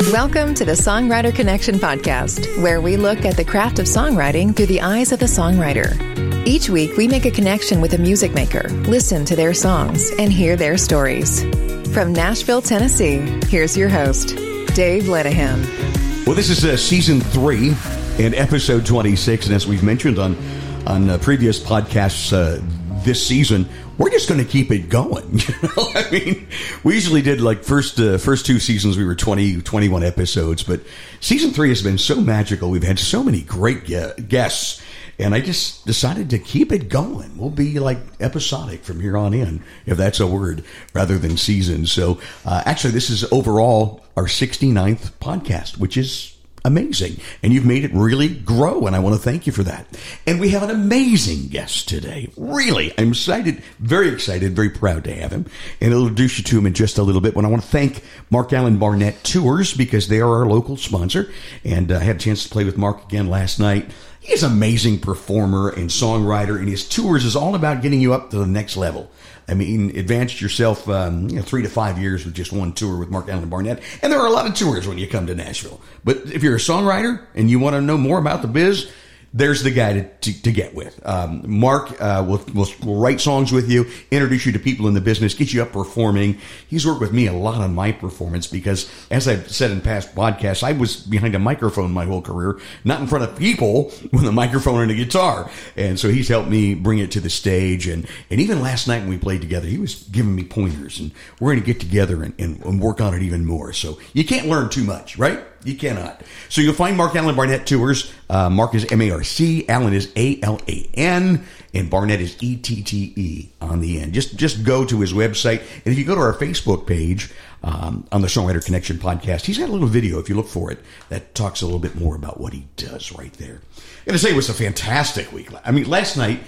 Welcome to the Songwriter Connection podcast, where we look at the craft of songwriting through the eyes of the songwriter. Each week, we make a connection with a music maker, listen to their songs, and hear their stories. From Nashville, Tennessee, here's your host, Dave Lenihan. Well, this is season 3 and episode 26, and as we've mentioned on previous podcasts this season, we're just going to keep it going. I mean, we usually did like first 2 seasons, we were 21 episodes, but season 3 has been so magical. We've had so many great guests, and I just decided to keep it going. We'll be like episodic from here on in, if that's a word, rather than seasons. So actually, this is overall our 69th podcast, which is amazing. And you've made it really grow, and I want to thank you for that. And we have an amazing guest today. Really, I'm excited, very proud to have him. And I'll introduce you to him in just a little bit. But I want to thank Mark Allen Barnett Tours, because they are our local sponsor. And I had a chance to play with Mark again last night. He's an amazing performer and songwriter, and his tours is all about getting you up to the next level. I mean, advanced yourself 3 to 5 years with just one tour with Mark Allen Barnett. And there are a lot of tours when you come to Nashville. But if you're a songwriter and you want to know more about the biz, there's the guy to get with. Mark will write songs with you, introduce you to people in the business, get you up performing. He's worked with me a lot on my performance because, as I've said in past podcasts, I was behind a microphone my whole career, not in front of people with a microphone and a guitar. And so he's helped me bring it to the stage. And even last night when we played together, he was giving me pointers. And we're going to get together and work on it even more. So you can't learn too much, right? You cannot. So you'll find Mark Allen Barnett Tours. Mark is M-A-R-C, Allen is A-L-A-N, and Barnett is E-T-T-E on the end. Just go to his website. And if you go to our Facebook page on the Songwriter Connection podcast, he's got a little video, if you look for it, that talks a little bit more about what he does right there. I'm going to say it was a fantastic week. I mean, last night,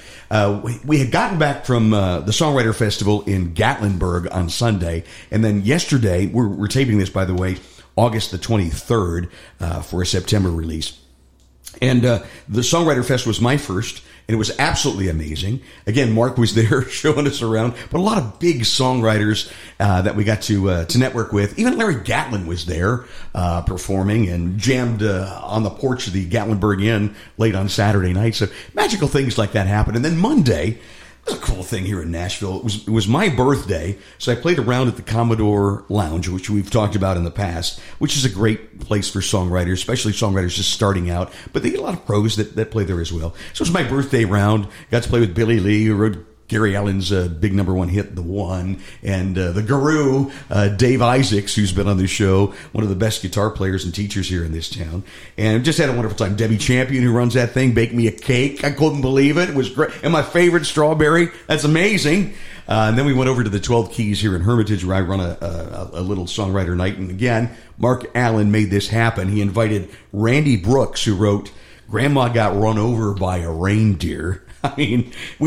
we had gotten back from the Songwriter Festival in Gatlinburg on Sunday. And then yesterday, we're taping this, by the way, August the 23rd for a September release. And the Songwriter Fest was my first, and it was absolutely amazing. Again, Mark was there showing us around, but a lot of big songwriters that we got to network with. Even Larry Gatlin was there performing and jammed on the porch of the Gatlinburg Inn late on Saturday night. So magical things like that happened. And then Monday, it was a cool thing here in Nashville. It was my birthday, so I played around at the Commodore Lounge, which we've talked about in the past, which is a great place for songwriters, especially songwriters just starting out. But they get a lot of pros that play there as well. So it was my birthday round. Got to play with Billy Lee, who wrote Gary Allen's big #1 hit, The One, and the guru, Dave Isaacs, who's been on the show, one of the best guitar players and teachers here in this town. And just had a wonderful time. Debbie Champion, who runs that thing, baked me a cake. I couldn't believe it. It was great. And my favorite, strawberry. That's amazing. And then we went over to the 12 Keys here in Hermitage, where I run a little songwriter night. And again, Mark Allen made this happen. He invited Randy Brooks, who wrote Grandma Got Run Over by a Reindeer. I mean, he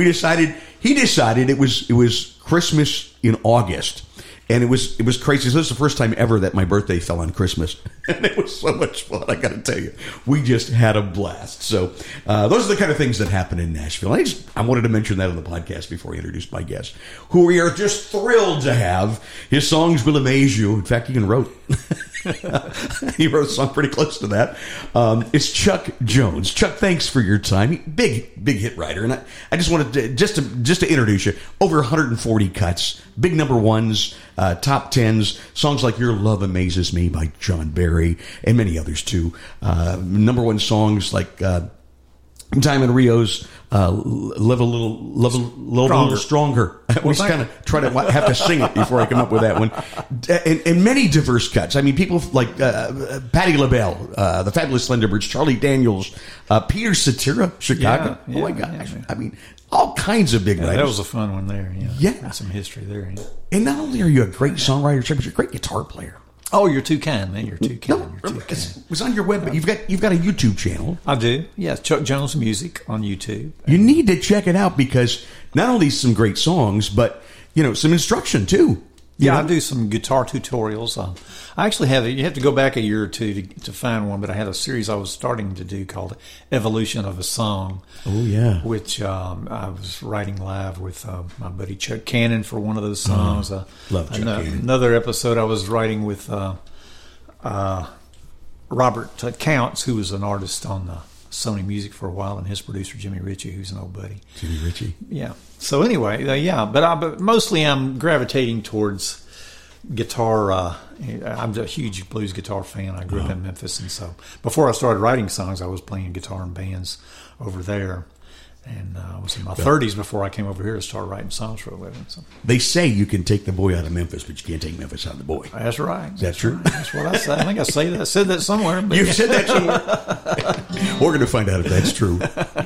decided it was Christmas in August, and it was crazy. So this is the first time ever that my birthday fell on Christmas, and it was so much fun. I got to tell you, we just had a blast. So those are the kind of things that happen in Nashville. I wanted to mention that on the podcast before I introduced my guest, who we are just thrilled to have. His songs will amaze you. In fact, he even wrote. He wrote a song pretty close to that. It's Chuck Jones. Chuck, thanks for your time. Big hit writer, and I just wanted to just to introduce you. Over 140 cuts, big #1s, top 10s, songs like "Your Love Amazes Me" by John Barry, and many others too. #1 songs like Diamond Rio's Love a Little Stronger. I always kind of try to have to sing it before I come up with that one. And many diverse cuts. I mean, people like Patti LaBelle, the Fabulous Thunderbirds, Charlie Daniels, Peter Cetera, Chicago. Yeah, oh my gosh. Yeah. I mean, all kinds of big writers. That was a fun one there. Yeah. Some history there. Yeah. And not only are you a great songwriter, but you're a great guitar player. Oh, you're too kind, man. You're too kind. It was on your web, but you've got a YouTube channel. I do. Yeah, Chuck Jones Music on YouTube. You need to check it out, because not only some great songs, but some instruction too. Yeah, I do some guitar tutorials. I actually have you have to go back a year or two to find one, but I had a series I was starting to do called Evolution of a Song. Oh, yeah. Which I was writing live with my buddy Chuck Cannon for one of those songs. Love Chuck Cannon. Another episode I was writing with Robert Counts, who was an artist on Sony Music for a while, and his producer Jimmy Ritchie, who's an old buddy. Jimmy Ritchie. Yeah. So anyway, but mostly I'm gravitating towards guitar. I'm a huge blues guitar fan. I grew up in Memphis, and so before I started writing songs, I was playing guitar in bands over there. And I was in my 30s before I came over here to start writing songs for a living. So. They say you can take the boy out of Memphis, but you can't take Memphis out of the boy. That's right. Is that true? Right. That's what I say. I think I said that somewhere. But You've said that somewhere. We're going to find out if that's true.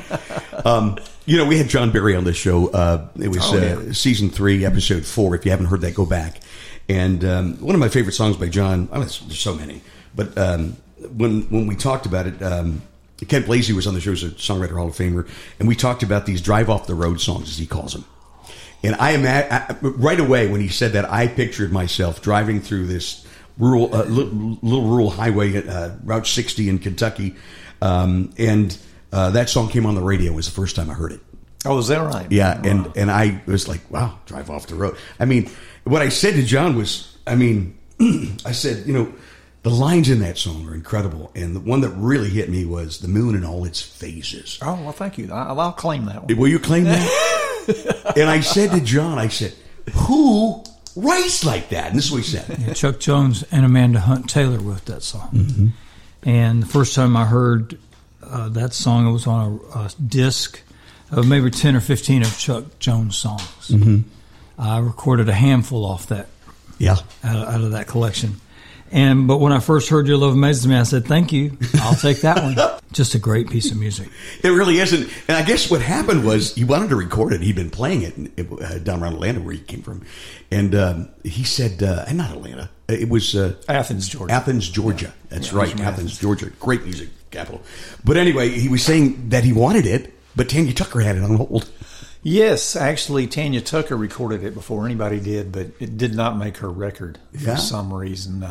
We had John Barry on this show. It was season 3, episode 4. If you haven't heard that, go back. And one of my favorite songs by John, there's so many, but when we talked about it, Kent Blasey was on the show as a Songwriter Hall of Famer, and we talked about these drive-off-the-road songs, as he calls them. And I right away when he said that, I pictured myself driving through this rural, little rural highway, Route 60 in Kentucky, and that song came on the radio. It was the first time I heard it. Oh, is that right? Yeah, wow. and I was like, wow, drive off the road. I mean, what I said to John was, I said, the lines in that song are incredible, and the one that really hit me was the moon in all its phases. Oh, well, thank you. I'll claim that one. Will you claim that? And I said to John, who writes like that? And this is what he said. Yeah, Chuck Jones and Amanda Hunt Taylor wrote that song. Mm-hmm. And the first time I heard that song, it was on a disc of maybe 10 or 15 of Chuck Jones songs. Mm-hmm. I recorded a handful off that, out of that collection. But when I first heard Your Love Amazes Me, I said, thank you. I'll take that one. Just a great piece of music. It really isn't. And I guess what happened was he wanted to record it. He'd been playing it down around Atlanta, where he came from. And he said, not Atlanta. It was Athens, Georgia. Athens, Georgia. That's right. Athens, Georgia. Great music capital. But anyway, he was saying that he wanted it, but Tanya Tucker had it on hold. Yes, actually, Tanya Tucker recorded it before anybody did, but it did not make her record for some reason.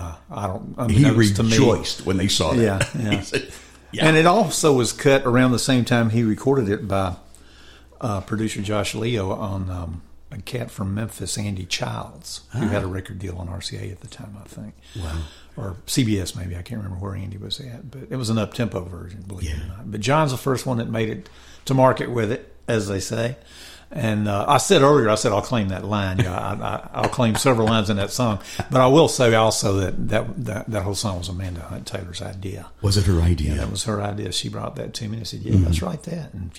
He rejoiced when they saw that. Yeah. Said, and it also was cut around the same time he recorded it by producer Josh Leo on a cat from Memphis, Andy Childs, who had a record deal on RCA at the time, I think. Wow. Or CBS, maybe. I can't remember where Andy was at, but it was an up-tempo version, believe it or not. But John's the first one that made it to market with it, as they say. And I said earlier, I'll claim that line. I'll claim several lines in that song. But I will say also that whole song was Amanda Hunt Taylor's idea. Was it her idea? Yeah, it was her idea. She brought that to me, and I said, let's write that. And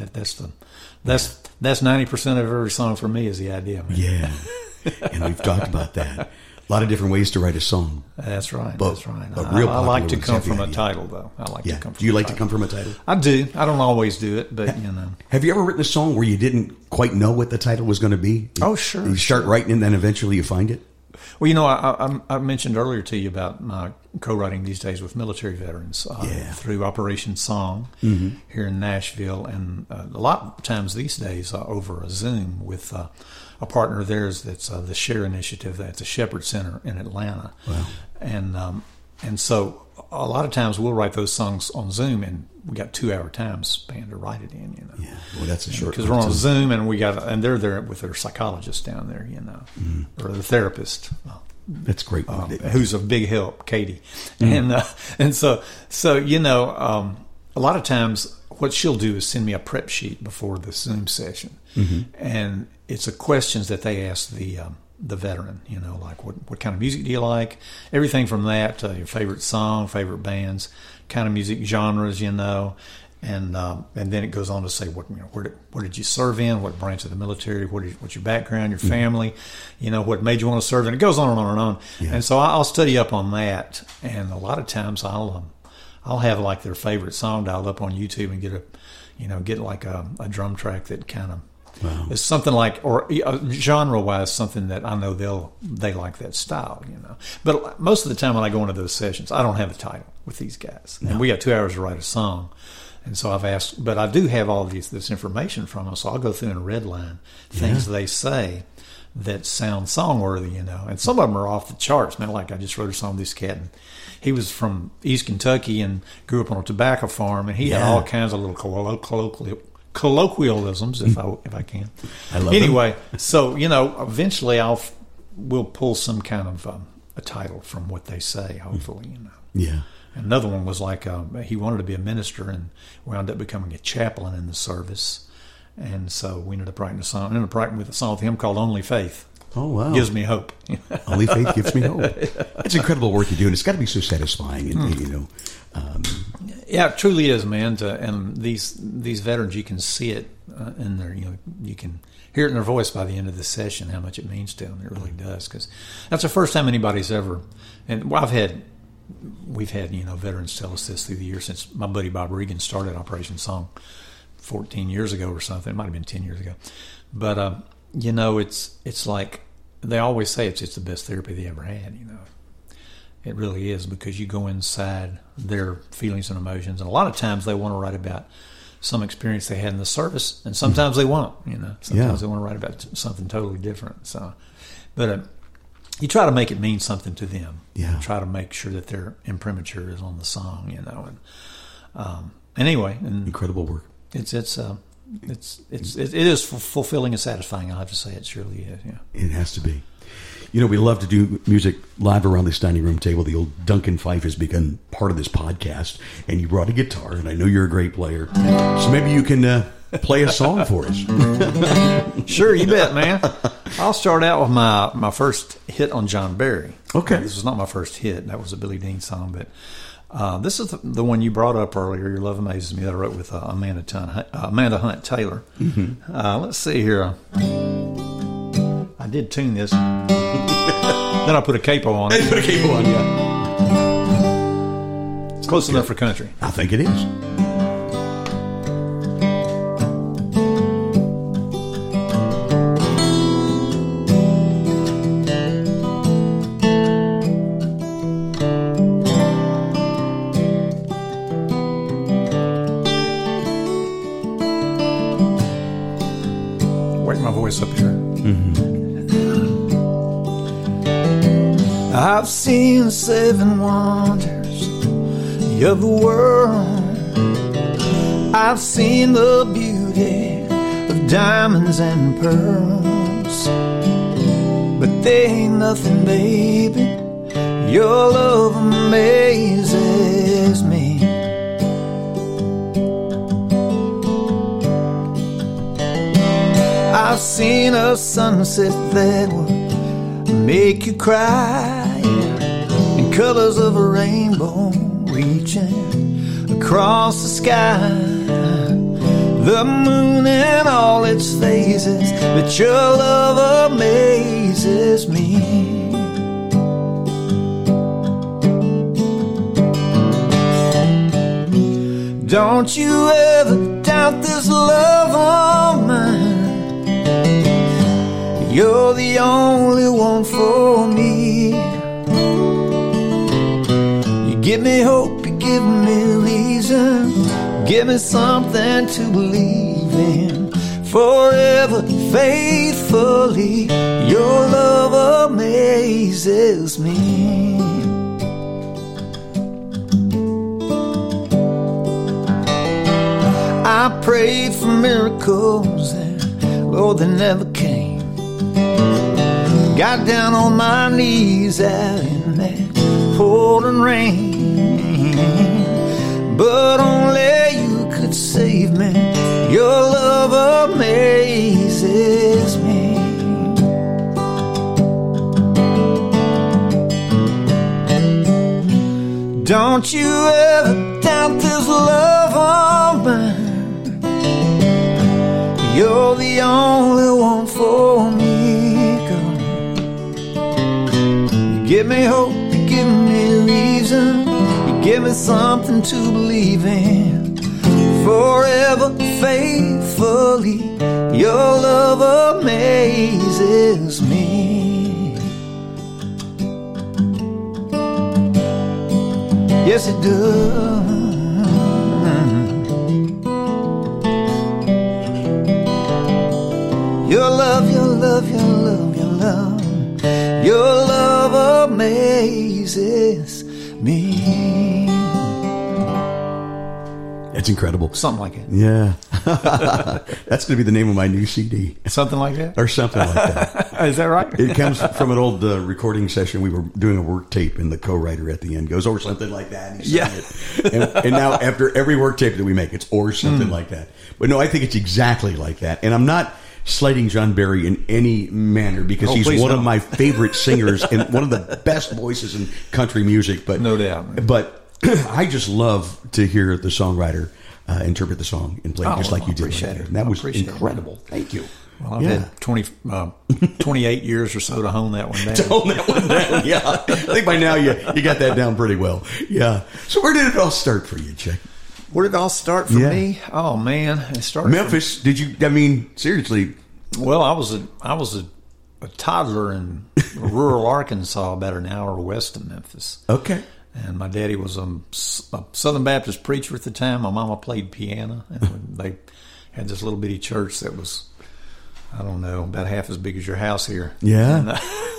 that's 90% of every song for me is the idea, man. Yeah. And we've talked about that. A lot of different ways to write a song. That's right. But I like to come from a title, though. Do you like to come from a title? I do. I don't always do it, but Have you ever written a song where you didn't quite know what the title was going to be? Oh, sure. You start writing and then eventually you find it? Well, I mentioned earlier to you about my co-writing these days with military veterans through Operation Song here in Nashville, and a lot of times these days over a Zoom with a partner of theirs that's the SHARE Initiative. That's a Shepherd Center in Atlanta. Wow. And so a lot of times we'll write those songs on Zoom, and we got 2-hour time span to write it in. Yeah, well, that's a short. Because we're on Zoom, and they're there with their psychologist down there, or the therapist. That's great. Who's a big help, Katie, and so a lot of times what she'll do is send me a prep sheet before the Zoom session, and it's the questions that they ask the veteran, like what kind of music do you like? Everything from that to your favorite song, favorite bands, kind of music genres, and then it goes on to say where did you serve in? What branch of the military? What's your background? Your family? What made you want to serve? And it goes on and on and on. Yeah. And so I'll study up on that. And a lot of times I'll have like their favorite song dialed up on YouTube and get like a drum track that kind of. Wow. It's something like, or genre-wise, something that I know they like that style, But most of the time when I go into those sessions, I don't have a title with these guys, and we got 2 hours to write a song. And so I've asked, but I do have all this information from them, so I'll go through and redline things they say that sound song-worthy, And some of them are off the charts, man. Like I just wrote a song with this cat, and he was from East Kentucky and grew up on a tobacco farm, and he had all kinds of little colloquialisms, if I can. I love them. So eventually we'll pull some kind of a title from what they say, hopefully, you know. Yeah. Another one was like he wanted to be a minister and wound up becoming a chaplain in the service. And so we ended up writing a song. I ended up writing with a song with him called Only Faith. Oh, wow. Gives me hope. Only Faith gives me hope. It's incredible work you do, and it's got to be so satisfying, and, you know. Yeah, it truly is, man. And these veterans, you can see it in their, you know, you can hear it in their voice by the end of the session, how much it means to them. It really does, because that's the first time anybody's ever, and we've had, you know, veterans tell us this through the years since my buddy Bob Regan started Operation Song 14 years ago or something. It might have been 10 years ago. But, you know, it's like they always say it's the best therapy they ever had, you know. It really is, because you go inside their feelings and emotions. And a lot of times they want to write about some experience they had in the service, and sometimes they won't, you know. Sometimes they want to write about something totally different. So, but you try to make it mean something to them. Yeah. Try to make sure that their imprimatur is on the song, you know. And anyway, and incredible work. It is fulfilling and satisfying. I'll have to say, it surely is. Yeah, it has to be. You know, we love to do music live around this dining room table. The old Duncan Fife has become part of this podcast, and you brought a guitar, and I know you're a great player. So maybe you can play a song for us. Sure, you bet, man. I'll start out with my first hit on John Barry. Okay. This was not my first hit. That was a Billy Dean song, but this is the one you brought up earlier, Your Love Amazes Me, that I wrote with Amanda Hunt Taylor. Mm-hmm. Let's see here. I did tune this. Then I put a capo on it. Put a capo on, yeah. It's close enough for country. I think it is. Wake my voice up here. Mm-hmm. I've seen 7 wonders of the world. I've seen the beauty of diamonds and pearls, but they ain't nothing, baby. Your love amazes me. I've seen a sunset that will make you cry, and colors of a rainbow reaching across the sky, the moon in all its phases, but your love amazes me. Don't you ever doubt this love of mine. You're the only one for me. You give me hope, you give me reason, give me something to believe in. Forever, faithfully, your love amazes me. I prayed for miracles and, Lord, they never came. Got down on my knees out in that pouring rain, but only you could save me. Your love amazes me. Don't you ever doubt this love of mine. You're the only one for me. Give me hope, you give me reason, you give me something to believe in. Forever, faithfully, your love amazes me. Yes, it does. Your love, your love, your love, your love. Your love amazes me. It's incredible. Something like it. Yeah. That's going to be the name of my new CD. Something like that? Or something like that. Is that right? It comes from an old recording session. We were doing a work tape, and the co-writer at the end goes, or something like that. And he sang it. And now after every work tape that we make, it's or something like that. But no, I think it's exactly like that. And I'm not slighting John Barry in any manner because he's one of my favorite singers and one of the best voices in country music. But no doubt. But I just love to hear the songwriter interpret the song and play just like you did. And that was incredible. Thank you. Well, I've had 28 years or so to hone that one down. Yeah. I think by now you got that down pretty well. Yeah. So where did it all start for you, Chick? Where did it all start for me? Oh man, it started Memphis. Did you? I mean, seriously. Well, I was a toddler in rural Arkansas, about an hour west of Memphis. Okay. And my daddy was a Southern Baptist preacher at the time. My mama played piano, and they had this little bitty church that was, I don't know, about half as big as your house here. Yeah.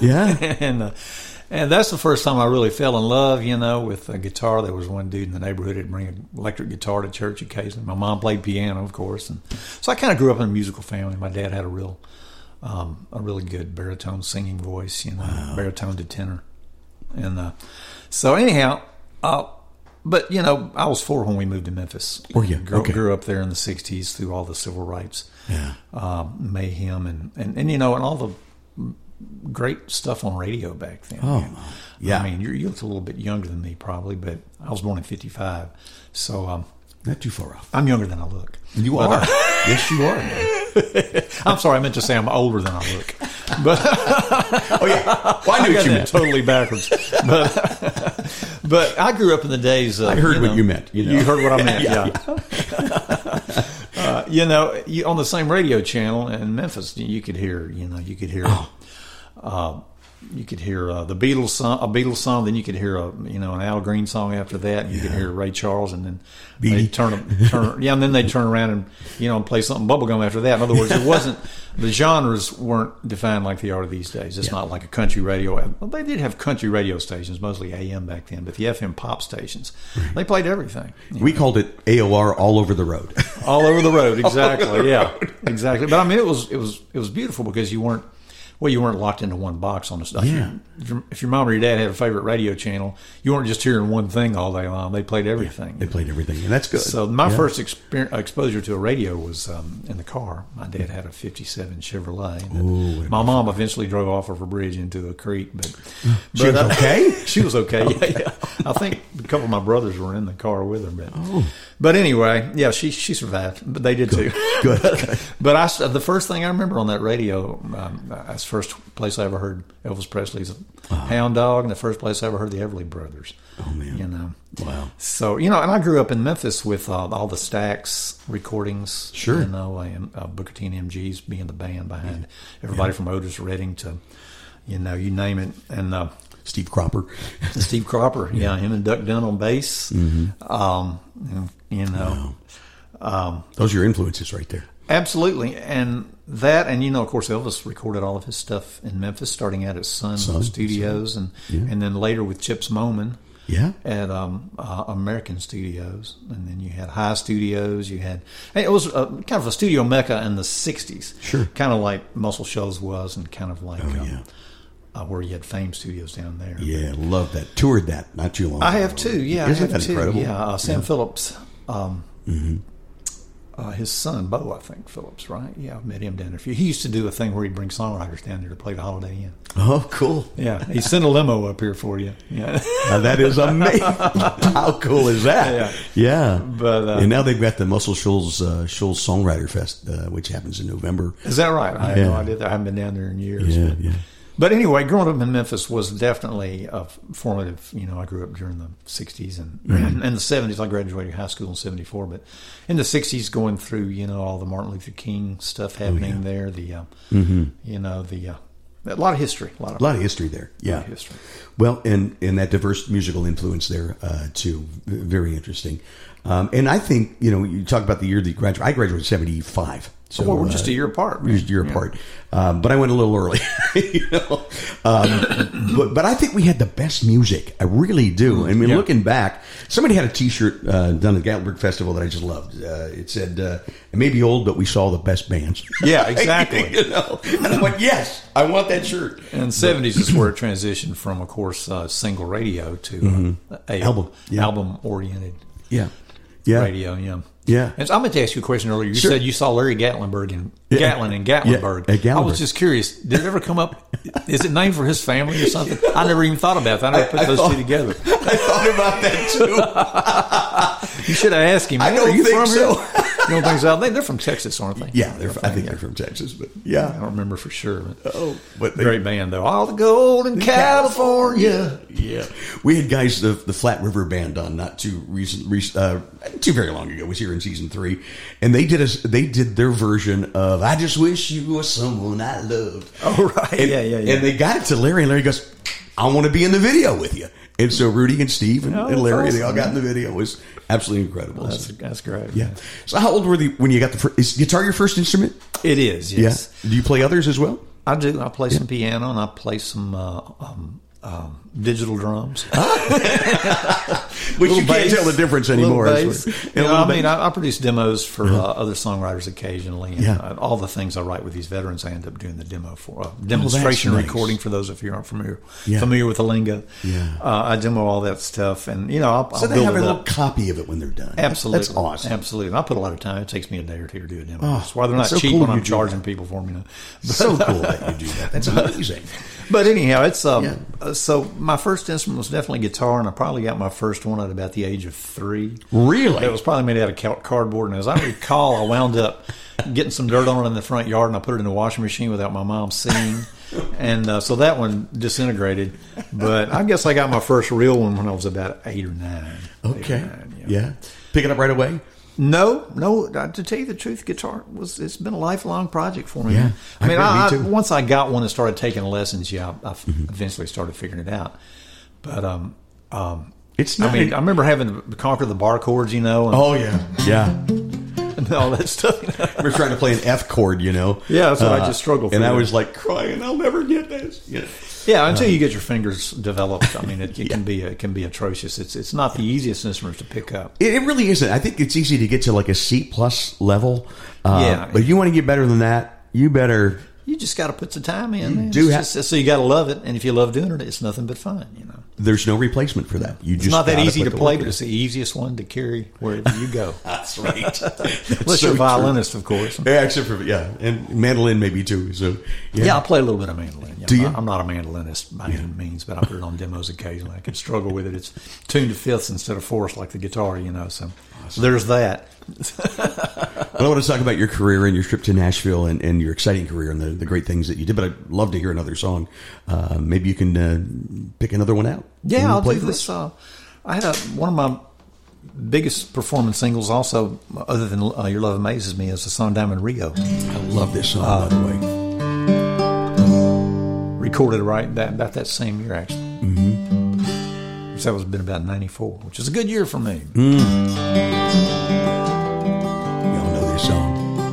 And that's the first time I really fell in love, with a guitar. There was one dude in the neighborhood that'd bring an electric guitar to church occasionally. My mom played piano, of course. And so I kind of grew up in a musical family. My dad had a really good baritone singing voice, baritone to tenor. And so anyhow, but, I was 4 when we moved to Memphis. Were you? Grew up there in the 60s through all the civil rights mayhem and all the great stuff on radio back then. Oh, yeah. I mean, you look a little bit younger than me probably, but I was born in 55. So not too far off. I'm younger than I look. You are. Yes, you are, man. I'm sorry, I meant to say I'm older than I look. But oh yeah, well, I knew what you meant. Totally backwards. But I grew up in the days of, I heard what you meant. You heard what I meant. Yeah. On the same radio channel in Memphis, you could hear you could hear the Beatles song, a Beatles song. Then you could hear an Al Green song after that. And you could hear Ray Charles, and then they and then they turn around and play something bubblegum after that. In other words, it wasn't the genres weren't defined like they are these days. It's not like a country radio. Well, they did have country radio stations, mostly AM back then, but the FM pop stations, they played everything. We called it AOR, all over the road. All over the road, exactly. Exactly. But I mean, it was beautiful because you weren't locked into one box on the stuff. Yeah. If your mom or your dad had a favorite radio channel, you weren't just hearing one thing all day long. They played everything. They played everything, and that's good. So my first exposure to a radio was in the car. My dad had a 57 Chevrolet. My mom eventually drove off of a bridge into a creek. But she was okay? She was okay, yeah. I think a couple of my brothers were in the car with her. But anyway, yeah, she survived. But they did too. Good. But the first thing I remember on that radio, that's the first place I ever heard Elvis Presley's Hound Dog, and the first place I ever heard the Everly Brothers. Oh man! Wow. So and I grew up in Memphis with all the Stax recordings. Sure. And Booker T and MGs being the band behind everybody from Otis Redding to you name it, and Steve Cropper. Steve Cropper, him and Duck Dunn on bass. Mm-hmm. Those are your influences right there. Absolutely, and that, and of course, Elvis recorded all of his stuff in Memphis, starting out at Sun Studios, and then later with Chips Moman, at American Studios, and then you had High Studios. It was kind of a studio mecca in the '60s, sure, kind of like Muscle Shoals was, and kind of like where you had Fame Studios down there. Yeah, love that. Toured that not too long ago. I have too. Yeah, Isn't I have that too. incredible? Yeah, Sam Phillips. His son, Bo, I think, Phillips, right? Yeah, I've met him down there. He used to do a thing where he'd bring songwriters down there to play the Holiday Inn. Oh, cool. Yeah, he sent a limo up here for you. Yeah. Now, that is amazing. How cool is that? Yeah. But and now they've got the Muscle Shoals Songwriter Fest, which happens in November. Is that right? I had no idea that. I haven't been down there in years. Yeah. But anyway, growing up in Memphis was definitely a formative. I grew up during the 60s and the 70s. I graduated high school in 74, but in the 60s, going through, all the Martin Luther King stuff happening there, a lot of history. A lot of history there. Yeah. A lot of history. Well, and that diverse musical influence there, too. Very interesting. And I think, you talk about the year that you graduated. I graduated in 75. So we're just a year apart. We're just a year apart. But I went a little early. But I think we had the best music. I really do. I mean, looking back, somebody had a T-shirt done at the Gatlinburg Festival that I just loved. It said, "It may be old, but we saw the best bands." Yeah, exactly. And I'm like, yes, I want that shirt. And the 70s is where it transitioned from, of course, single radio to album-oriented radio. Yeah. And so I'm going to ask you a question earlier. You said you saw Larry Gatlinburg in Gatlinburg. At Gatlinburg. I was just curious. Did it ever come up? Is it named for his family or something? I never even thought about that. I never put those two together. I thought about that too. You should have asked him. I don't Are you think from so. Here? You don't think so? They're from Texas, aren't they? Yeah, I think they're from Texas, but I don't remember for sure. But great band though. All the gold in California. Yeah, we had guys the Flat River Band on not too very long ago. It was here in season 3, and they did their version of "I Just Wish You Were Someone I Loved." Oh right, and, yeah. And they got it to Larry, and Larry goes, "I want to be in the video with you." And so Rudy and Steve and Larry, awesome, they all got in the video. It was absolutely incredible. That's great. Yeah. So how old were you when you got is guitar your first instrument? It is. Yes. Yeah. Do you play others as well? I do. I play some piano and I play some digital drums. Which you can't tell the difference anymore. I produce demos for other songwriters occasionally. And all the things I write with these veterans, I end up doing the demo for demonstration recording for those of you who aren't familiar with the lingo. Yeah. I demo all that stuff, and I'll so they build have a it little up. copy of it when they're done. Absolutely, that's awesome. Absolutely, and I put a lot of time. It takes me a day or two to do a demo. That's why they're not so cheap cool when I'm you do charging that. people for them. So cool that you do that. That's amazing. But anyhow, it's so my first instrument was definitely guitar, and I probably got my first one at about the age of 3. Really? It was probably made out of cardboard, and as I recall, I wound up getting some dirt on it in the front yard, and I put it in the washing machine without my mom seeing, and so that one disintegrated. But I guess I got my first real one when I was about 8 or 9. Okay. Yeah. Pick it up right away? No. To tell you the truth, guitar it's been a lifelong project for me. Yeah, I me too. Once I got one and started taking lessons, I eventually started figuring it out. But it's not. I remember having to conquer the bar chords, and oh yeah, and all that stuff. We're trying to play an F chord, Yeah, that's what I just struggled for. And I was like crying, I'll never get this. Yeah, until you get your fingers developed, it can be atrocious. It's not the easiest instrument to pick up. It really isn't. I think it's easy to get to like a C+ level. But if you want to get better than that, you better. You just got to put some time in. So you got to love it, and if you love doing it, it's nothing but fun. There's no replacement for that. It's not that easy to play, but it's the easiest one to carry wherever you go. That's right. Unless you're a violinist, of course. Yeah, except for and mandolin maybe too. So I play a little bit of mandolin. Do you? I'm not a mandolinist by any means, but I put it on demos occasionally. I can struggle with it. It's tuned to fifths instead of fourths like the guitar. So there's that. Well, I want to talk about your career and your trip to Nashville and your exciting career and the great things that you did. But I'd love to hear another song. Maybe you can pick another one out. Yeah, I'll do this. I had one of my biggest performing singles also, other than Your Love Amazes Me, is the song Diamond Rio. I love this song, by the way. Recorded about that same year, actually. Mm-hmm. So that was been about 94, which is a good year for me. Y'all know this song.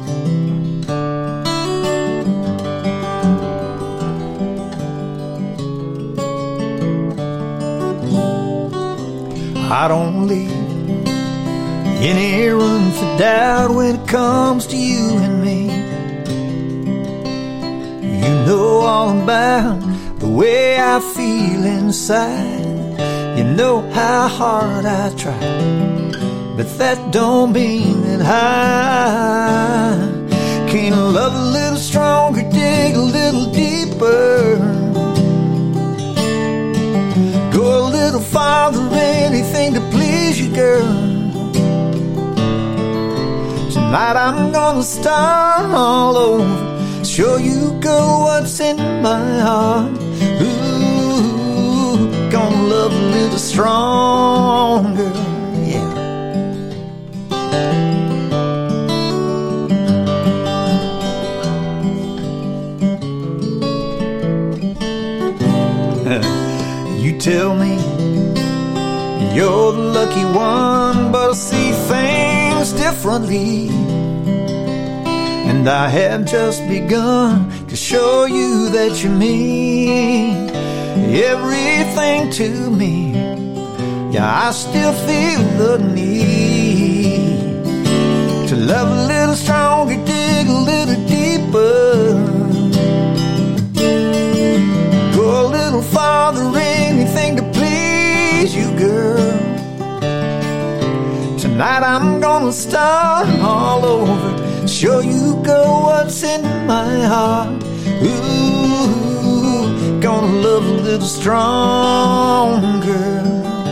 I don't leave any room for doubt when it comes to you and me. You know all about the way I feel inside. You know how hard I try, but that don't mean that I can't love a little stronger, dig a little deeper, go a little farther, anything to please you, girl. Tonight I'm gonna start all over, show you, girl, what's in my heart. Ooh, gonna love a little stronger, yeah. You tell me you're the lucky one, but I see things differently. And And I have just begun to show you that you mean everything to me. Yeah, I still feel the need to love a little stronger, dig a little deeper, go a little farther, anything to please you, girl. Tonight I'm gonna start all over, show you, girl, what's in my heart. Ooh, gonna love a little stronger.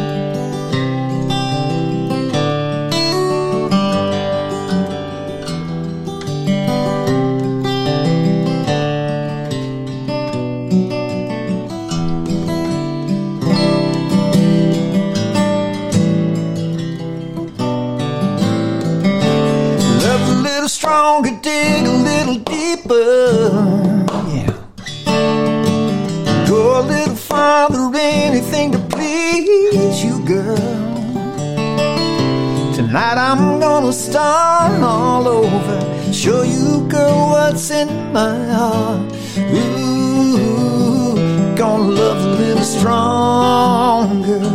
Stronger, dig a little deeper, yeah. Go a little farther, anything to please you, girl. Tonight I'm gonna start all over, show you, girl, what's in my heart. Ooh, gonna love a little stronger,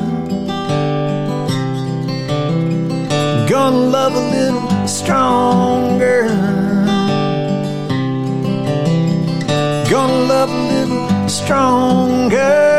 gonna love a little stronger, gonna love a little stronger.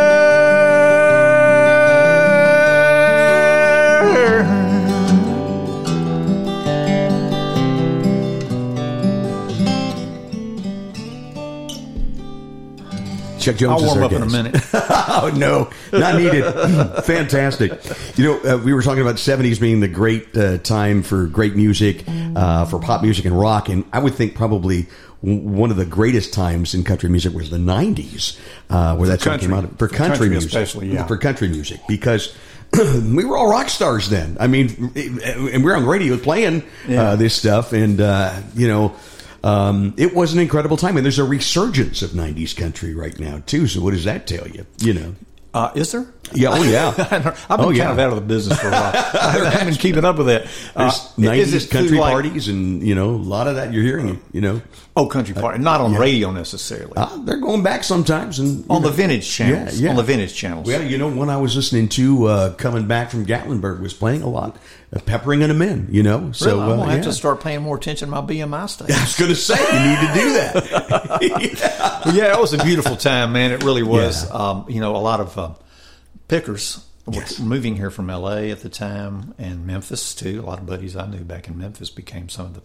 Chuck Jones. I'll warm up in a minute. Oh, no, not needed. Fantastic. You know, we were talking about 70s being the great time for great music, for pop music and rock. And I would think probably one of the greatest times in country music was the 90s, where that came out. For country music. Especially, yeah. For country music, because we were all rock stars then. I mean, and we were on the radio playing this stuff. And, you know, it was an incredible time, and there's a resurgence of 90s country right now too. So what does that tell you? You know, is there? Yeah, oh yeah. I've been kind of out of the business for a while. I haven't been keeping up with that. There's 90s country parties, and you know, a lot of that you're hearing. You know, country party, not on radio necessarily. They're going back sometimes, and on the vintage channels. On the vintage channels. Well, you know, one I was listening to coming back from Gatlinburg was playing a lot. Peppering and Amen, you know. So I'm gonna have to start paying more attention to my BMI stuff. I was going to say you need to do that. Yeah, it was a beautiful time, man. It really was. Yeah. You know, a lot of pickers were moving here from L.A. at the time, and Memphis too. A lot of buddies I knew back in Memphis became some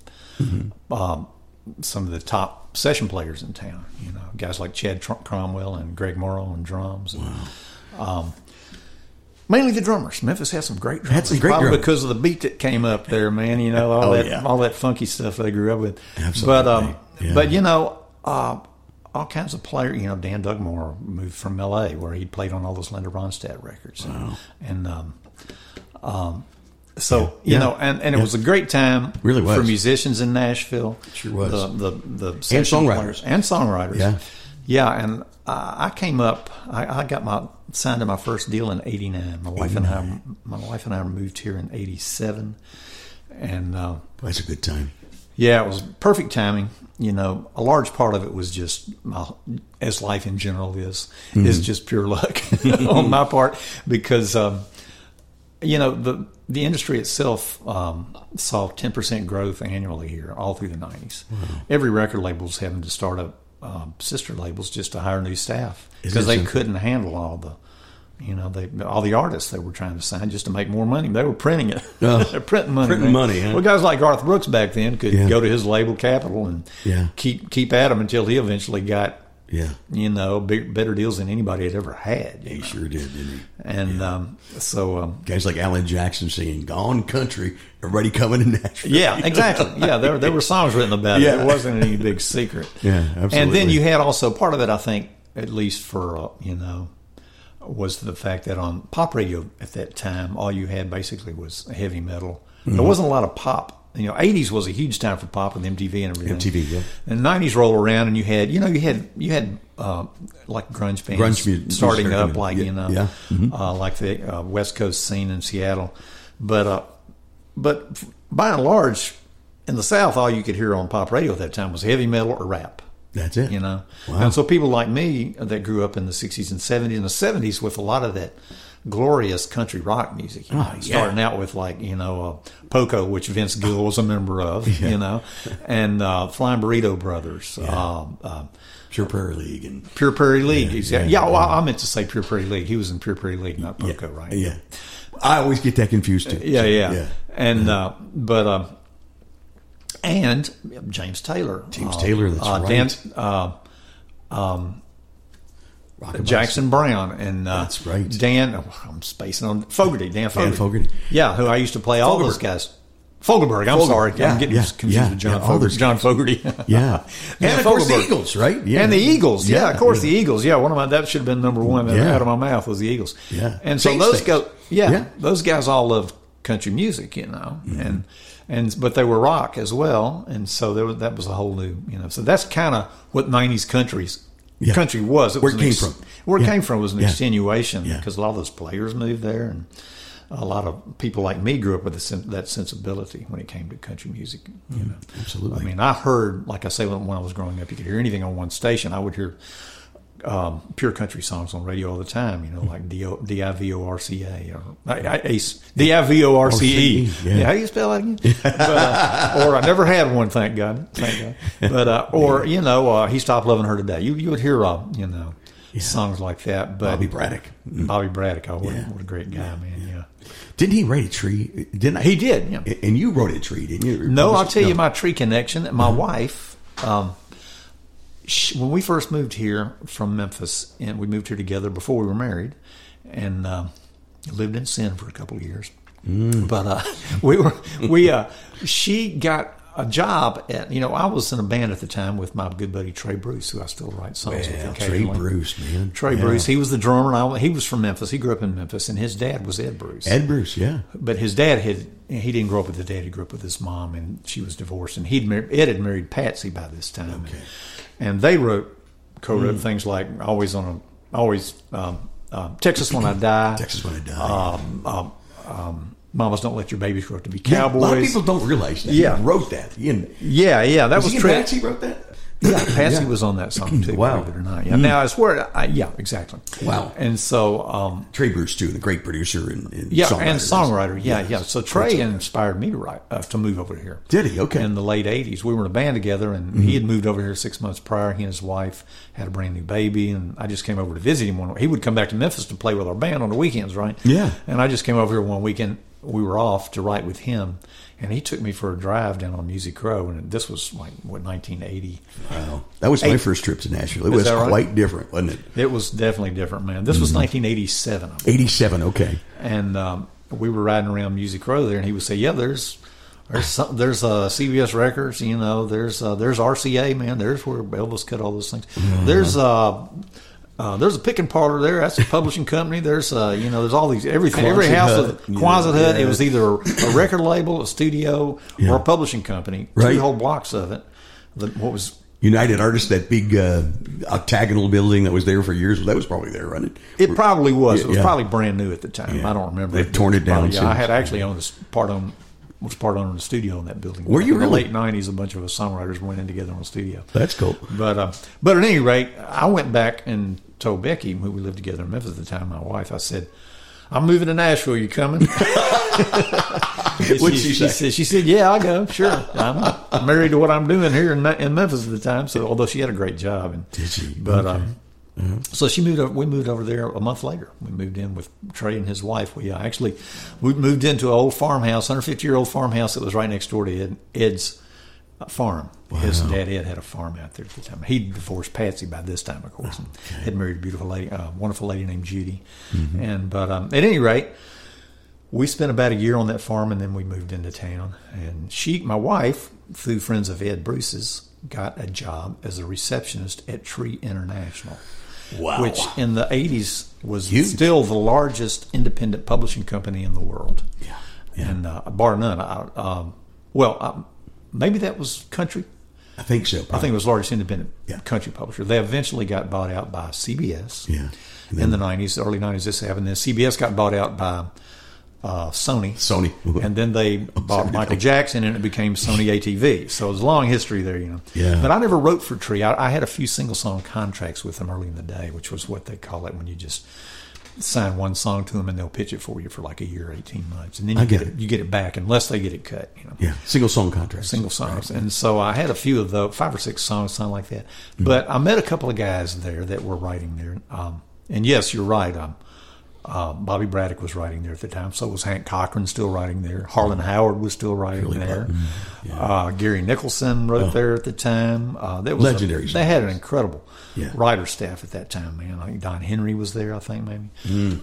of the top session players in town. You know, guys like Chad Cromwell and Greg Morrow on drums. And, wow. Mainly the drummers. Memphis had some great drummers. Probably because of the beat that came up there, man. You know, all that funky stuff they grew up with. Absolutely. But you know, all kinds of players. You know, Dan Dugmore moved from L.A. where he played on all those Linda Ronstadt records. Wow. And you know, and it was a great time. Really was. For musicians in Nashville. It sure was. The and songwriters. And songwriters. Yeah. Yeah, and I came up. I got signed to my first deal in '89. My wife and I moved here in '87, and that's a good time. Yeah, it was perfect timing. You know, a large part of it was just as life in general is just pure luck on my part, because you know, the industry itself saw 10% growth annually here all through the '90s. Wow. Every record label was having to start up sister labels just to hire new staff because they couldn't handle all the, you know, all the artists they were trying to sign just to make more money. They were printing it. They're printing money. Printing money. Huh? Well, guys like Garth Brooks back then could go to his label Capitol and keep at him until he eventually got, you know, better deals than anybody had ever had. He sure did, didn't he? And guys like Alan Jackson singing "Gone Country," everybody coming to Nashville. Yeah, exactly. Yeah, there were songs written about it. It wasn't any big secret. Yeah, absolutely. And then you had also part of it, I think, at least for you know, was the fact that on pop radio at that time, all you had basically was heavy metal. Mm-hmm. There wasn't a lot of pop. You know, '80s was a huge time for pop with MTV and everything. MTV, yeah. And '90s roll around, and you had like grunge bands starting up, like you know, like the West Coast scene in Seattle. But by and large, in the South, all you could hear on pop radio at that time was heavy metal or rap. That's it. Wow. And so people like me that grew up in the 60s and 70s and the 70s with a lot of that glorious country rock music, starting out with Poco, which Vince Gill was a member of, and Flying Burrito Brothers, Pure Prairie League and Pure Prairie League. I meant to say Pure Prairie League. He was in Pure Prairie League, not Poco, right? Yeah. I always get that confused too. And James Taylor. That's right. Jackson Brown and that's right. Dan. I'm spacing on Fogerty. Dan Fogerty. Yeah, who I used to play all those guys. Fogelberg. I'm sorry. I'm getting confused with John Fogerty. John Fogerty. And of course the Eagles, right? Yeah. And the Eagles. Yeah, of course the Eagles. Yeah, one of my that should have been number one out of my mouth was the Eagles. Yeah. And so those guys all loved country music, and but they were rock as well, and so that was a whole new, So that's kind of what '90s country was. Where it came from. Where it came from was an extenuation because a lot of those players moved there, and a lot of people like me grew up with that sensibility when it came to country music. Absolutely. I mean, I heard, like I say, when I was growing up, you could hear anything on one station. I would hear pure country songs on radio all the time, like D-I-V-O-R-C-A or D-I-V-O-R-C-E. How do you spell that again? Or I never had one, thank God. But He Stopped Loving Her Today. You would hear songs like that. But Bobby Braddock. What a great guy, man. Yeah. Didn't he write a tree? He did. Yeah. And you wrote a tree, didn't you? No, I'll tell you my tree connection. My wife. When we first moved here from Memphis, and we moved here together before we were married, and lived in sin for a couple of years. But she got a job at, I was in a band at the time with my good buddy Trey Bruce, who I still write songs with occasionally. Trey Bruce, man. Bruce, he was the drummer. And he was from Memphis. He grew up in Memphis, and his dad was Ed Bruce. Ed Bruce, yeah. But his dad he didn't grow up with his dad. He grew up with his mom, and she was divorced. And Ed had married Patsy by this time. Okay. And they co-wrote things like Texas When I Die. Texas When I Die. Mamas Don't Let Your Babies Grow Up to Be Cowboys. A lot of people don't realize that. Yeah. He wrote that. That was Trey. Patsy wrote that? Yeah, Patsy was on that song too. Wow. Believe it or not. Yeah. Now I swear. Exactly. Wow. And so Trey Bruce too, the great producer and songwriter. Yeah. So Trey inspired me to write to move over here. Did he? Okay. In the late '80s, we were in a band together, and he had moved over here 6 months prior. He and his wife had a brand new baby, and I just came over to visit him. He would come back to Memphis to play with our band on the weekends, right? Yeah. And I just came over here one weekend. We were off to write with him, and he took me for a drive down on Music Row, and this was 1980. Wow, that was my first trip to Nashville. It was quite different, wasn't it? It was definitely different, man. This was 1987. 87, okay. And we were riding around Music Row there, and he would say, "Yeah, there's CBS Records, there's RCA, man. There's where Elvis cut all those things. There's a pick and parlor there. That's a publishing company. There's there's all these everything. Every house with Quonset Hut. It was either a record label, a studio, or a publishing company. Right. 2 whole blocks of it. What was United Artists, that big octagonal building that was there for years? That was probably there, running. It probably was. It was probably brand new at the time. Yeah. I don't remember. They've torn it down. I had actually owned part owner of the studio in that building. Were you really? In the late '90s, a bunch of us songwriters went in together on the studio. That's cool. But at any rate, I went back and told Becky, who we lived together in Memphis at the time, my wife, I said, "I'm moving to Nashville. You coming?" What'd she say? She said, "Yeah, I'll go. Sure. I'm married to what I'm doing here in Memphis at the time." So, although she had a great job, did she? But so she moved. We moved over there a month later. We moved in with Trey and his wife. We moved into an old farmhouse, 150-year-old farmhouse that was right next door to Ed's farm. Wow. His dad Ed had a farm out there at the time. He'd divorced Patsy by this time, of course, and had married a beautiful lady, wonderful lady named Judy. But at any rate, we spent about a year on that farm, and then we moved into town. And my wife, through friends of Ed Bruce's, got a job as a receptionist at Tree International. Wow. Which in the 80s was still the largest independent publishing company in the world. Yeah. And bar none. Maybe that was country. I think so. Probably. I think it was the largest independent country publisher. They eventually got bought out by CBS in the 90s, early 90s. This happened. Then CBS got bought out by Sony, and then they bought Michael Jackson, and it became Sony ATV. So there's a long history there, Yeah. But I never wrote for Tree. I had a few single song contracts with them early in the day, which was what they call it when you just sign one song to them and they'll pitch it for you for like a year, 18 months, and then you get it back unless they get it cut. Yeah, single song contracts, single songs, right. And so I had a few of those, 5 or 6 songs, something like that. Mm-hmm. But I met a couple of guys there that were writing there, and yes, you're right. Bobby Braddock was writing there at the time. So was Hank Cochran, still writing there. Harlan Howard was still writing there. Yeah. Gary Nicholson wrote there at the time. That was legendary. They had an incredible writer staff at that time, man. Like Don Henry was there, I think, maybe.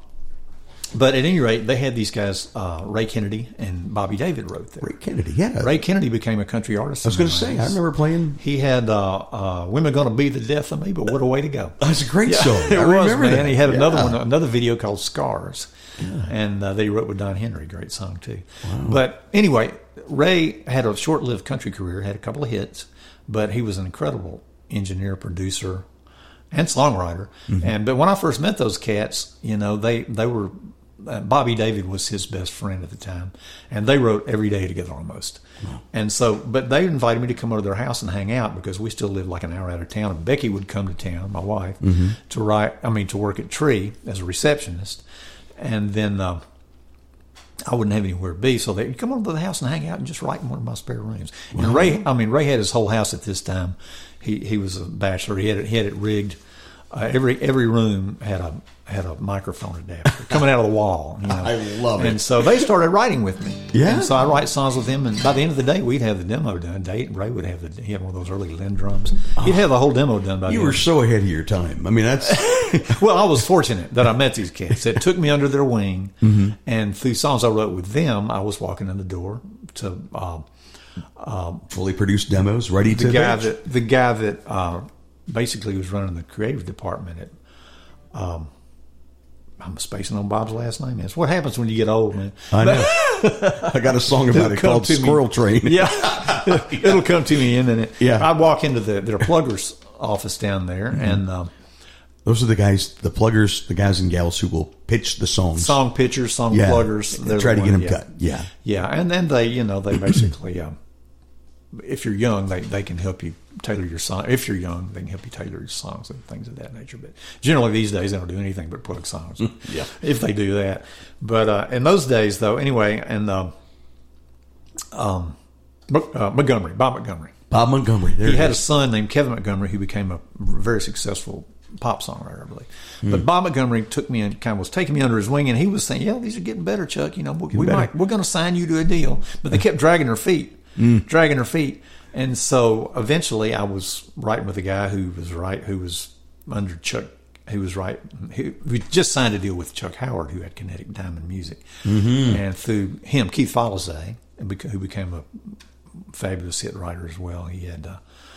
But at any rate, they had these guys, Ray Kennedy and Bobby David wrote there. Ray Kennedy, yeah. Ray Kennedy became a country artist. I was going to say, I remember playing. He had Women Gonna Be the Death of Me, but What a Way to Go. That's a great song. I remember that. That. He had another video called Scars, and that he wrote with Don Henry. Great song, too. Wow. But anyway, Ray had a short-lived country career, had a couple of hits, but he was an incredible engineer, producer, and songwriter. Mm-hmm. But when I first met those cats, they were... Bobby David was his best friend at the time, and they wrote every day together almost. Wow. And so, but they invited me to come over to their house and hang out because we still lived like an hour out of town. And Becky would come to town, my wife, to work at Tree as a receptionist, and then I wouldn't have anywhere to be, so they'd come over to the house and hang out and just write in one of my spare rooms. Wow. And Ray had his whole house at this time. He was a bachelor. He had it rigged. Every room had a microphone adapter coming out of the wall. I love it. And so they started writing with me. Yeah. And so I write songs with them, and by the end of the day, we'd have the demo done. Ray would have he had one of those early Linn drums. He'd have the whole demo done by the end. You were so ahead of your time. I mean, that's... Well, I was fortunate that I met these cats. It took me under their wing, and through songs I wrote with them, I was walking in the door to... fully produced demos, ready to... The guy that basically was running the creative department at... I'm spacing on Bob's last name. That's what happens when you get old, man. I know. I got a song about it called Squirrel Train. Yeah. It'll come to me in a minute. Yeah. I'd walk into their plugger's office down there, and... those are the guys, the pluggers, the guys and gals who will pitch the songs. Song pitchers, song pluggers. Try to get them cut. Yeah. Yeah, and then they basically... if you're young, they can help you tailor your song. If you're young, they can help you tailor your songs and things of that nature. But generally these days, they don't do anything but plug songs. Yeah. If they do that. But in those days, though, anyway, and Montgomery, Bob Montgomery. Bob Montgomery. He had a son named Kevin Montgomery who became a very successful pop songwriter, I believe. But Bob Montgomery took me and was taking me under his wing, and he was saying, "Yeah, these are getting better, Chuck. We're going to sign you to a deal." But they kept dragging their feet. And so eventually I was writing with a guy who was under Chuck, we just signed a deal with Chuck Howard, who had Kinetic Diamond Music. And through him, Keith Follazay, who became a fabulous hit writer as well. He had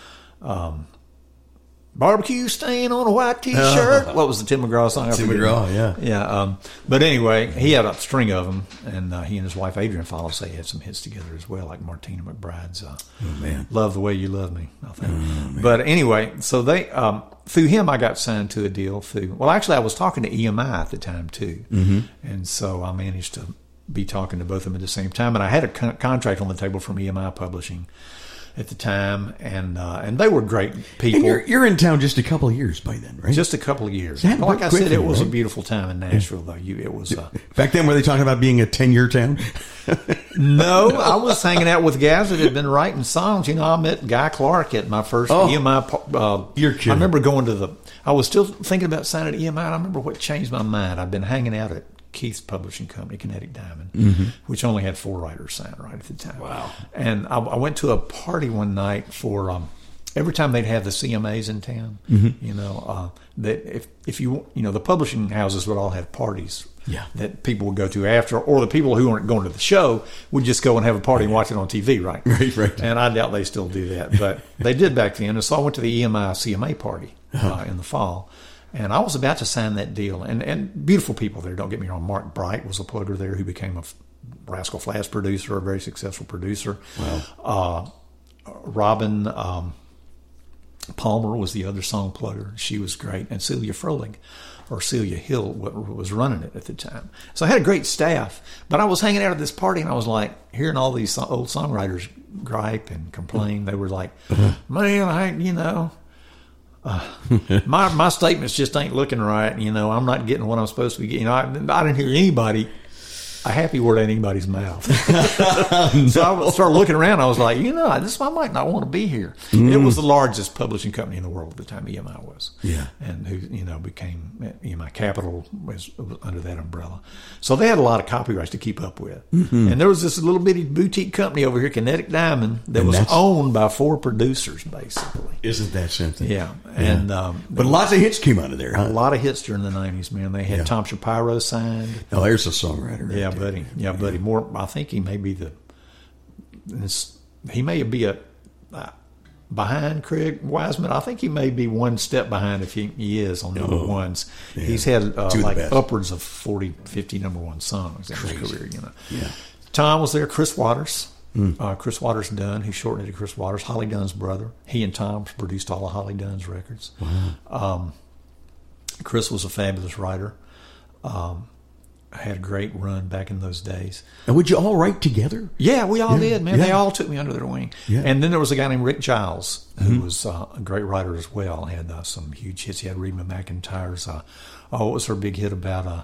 Barbecue Stain on a White T-Shirt. What was the Tim McGraw song? Tim McGraw, yeah. Yeah. But anyway, he had a string of them, and he and his wife, Adrian Follazay, had some hits together as well, like Martina McBride's Love the Way You Love Me, I think. But anyway, so they through him, I got signed to a deal actually, I was talking to EMI at the time, too. And so I managed to be talking to both of them at the same time. And I had a contract on the table from EMI Publishing at the time, and they were great people. And you're in town just a couple of years by then, right? Just a couple of years. Like I said, it was a beautiful time in Nashville, though. It was back then. Were they talking about being a 10-year town? No, I was hanging out with guys that had been writing songs. I met Guy Clark at my first EMI. You're kidding. I remember going I was still thinking about signing to EMI. I remember what changed my mind. I'd been hanging out at Keith's publishing company, Kinetic Diamond, which only had 4 writers signed right at the time. Wow. And I went to a party one night for every time they'd have the CMAs in town, that if you the publishing houses would all have parties that people would go to after, or the people who weren't going to the show would just go and have a party and watch it on TV, right? Right. And I doubt they still do that, but they did back then. And so I went to the EMI CMA party in the fall. And I was about to sign that deal. And beautiful people there, don't get me wrong. Mark Bright was a plugger there who became a Rascal Flatts producer, a very successful producer. Wow. Robin Palmer was the other song plugger. She was great. And Celia Froelich, or Celia Hill, was running it at the time. So I had a great staff. But I was hanging out at this party, and I was like, hearing all these old songwriters gripe and complain. They were like, man, my statements just ain't looking right. I'm not getting what I'm supposed to be getting. I didn't hear anybody. A happy word ain't anybody's mouth. So I started looking around. I was like, I might not want to be here. It was the largest publishing company in the world at the time. EMI was, and who became EMI Capital was under that umbrella. So they had a lot of copyrights to keep up with. And there was this little bitty boutique company over here, Kinetic Diamond, that was owned by 4 producers, basically. Isn't that something? Yeah, and but lots of hits came out of there. Huh? A lot of hits during the '90s, man. They had Tom Shapiro signed. Oh, there's a songwriter. Yeah, buddy. Yeah, buddy. More. I think he may be behind Craig Wiseman. I think he may be one step behind if he is on number ones. Yeah. He's had upwards of 40, 50 number one songs in his career. Yeah. Tom was there. Chris Waters. Chris Waters Dunn, who shortened it to Chris Waters, Holly Dunn's brother. He and Tom produced all of Holly Dunn's records. Wow. Chris was a fabulous writer. Had a great run back in those days. And would you all write together? Yeah, we all did, man. Yeah. They all took me under their wing. Yeah. And then there was a guy named Rick Giles, who was a great writer as well. Had some huge hits. He had Reba McEntire's, what was her big hit about?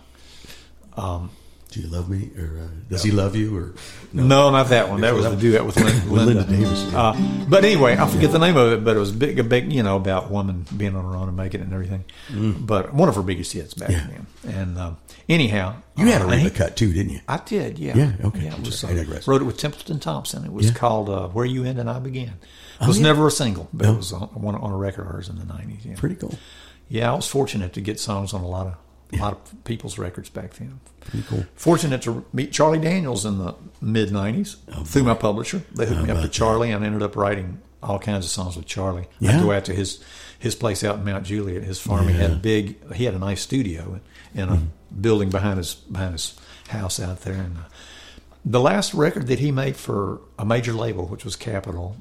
Do you love me? Or does he love you? Or no, not that one. That was the duet with Linda Davis. Yeah. But anyway, I forget the name of it. But it was a big, about a woman being on her own and making it and everything. But one of her biggest hits back then. And anyhow, you had a Reba cut too, didn't you? I did. Yeah. Yeah. Okay. Yeah, it was, I digress. Wrote it with Templeton Thompson. It was called "Where You End and I Began." It was never a single, but it was on a record of ours in the '90s. Yeah. Pretty cool. Yeah, I was fortunate to get songs on a lot of people's records back then. Pretty cool. Fortunate to meet Charlie Daniels in the mid '90s through my publisher. They hooked me up with Charlie, and I ended up writing all kinds of songs with Charlie. I'd go out to his place out in Mount Juliet, his farm. Yeah. He had a nice studio in a building behind his house out there. And the last record that he made for a major label, which was Capitol,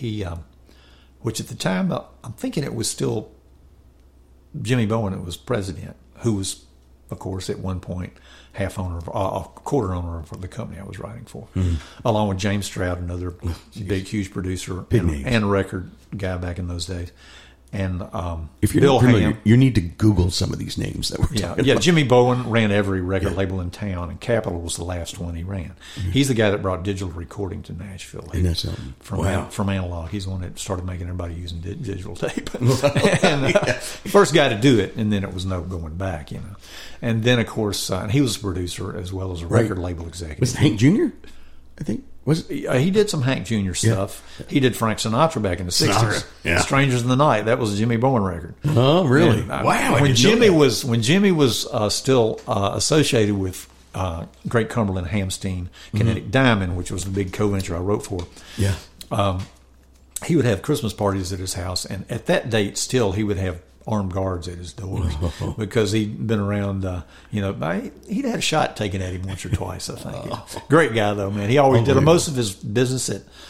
which at the time I'm thinking it was still Jimmy Bowen that was president, who was, of course, at one point quarter owner of the company I was writing for, along with James Stroud, another big, huge producer and record guy back in those days. And if you're Bill not familiar, Ham, you need to Google some of these names that we're talking about. Jimmy Bowen ran every record label in town, and Capitol was the last one he ran. He's the guy that brought digital recording to Nashville. Isn't that something? From analog. He's the one that started making everybody using digital tape. And first guy to do it, and then it was no going back, And then, of course, and he was a producer as well as a record label executive. Was it Hank Jr., I think? He did some Hank Jr. stuff. Yeah. He did Frank Sinatra back in the 60s. Yeah. Strangers in the Night. That was a Jimmy Bowen record. Oh, really? And, wow. When Jimmy was still associated with Great Cumberland Hamstein, Kinetic Diamond, which was the big co-venture I wrote for. Yeah. He would have Christmas parties at his house, and at that date, still, he would have armed guards at his doors because he'd been around, he'd had a shot taken at him once or twice, I think. Great guy, though, man. He always did most of his business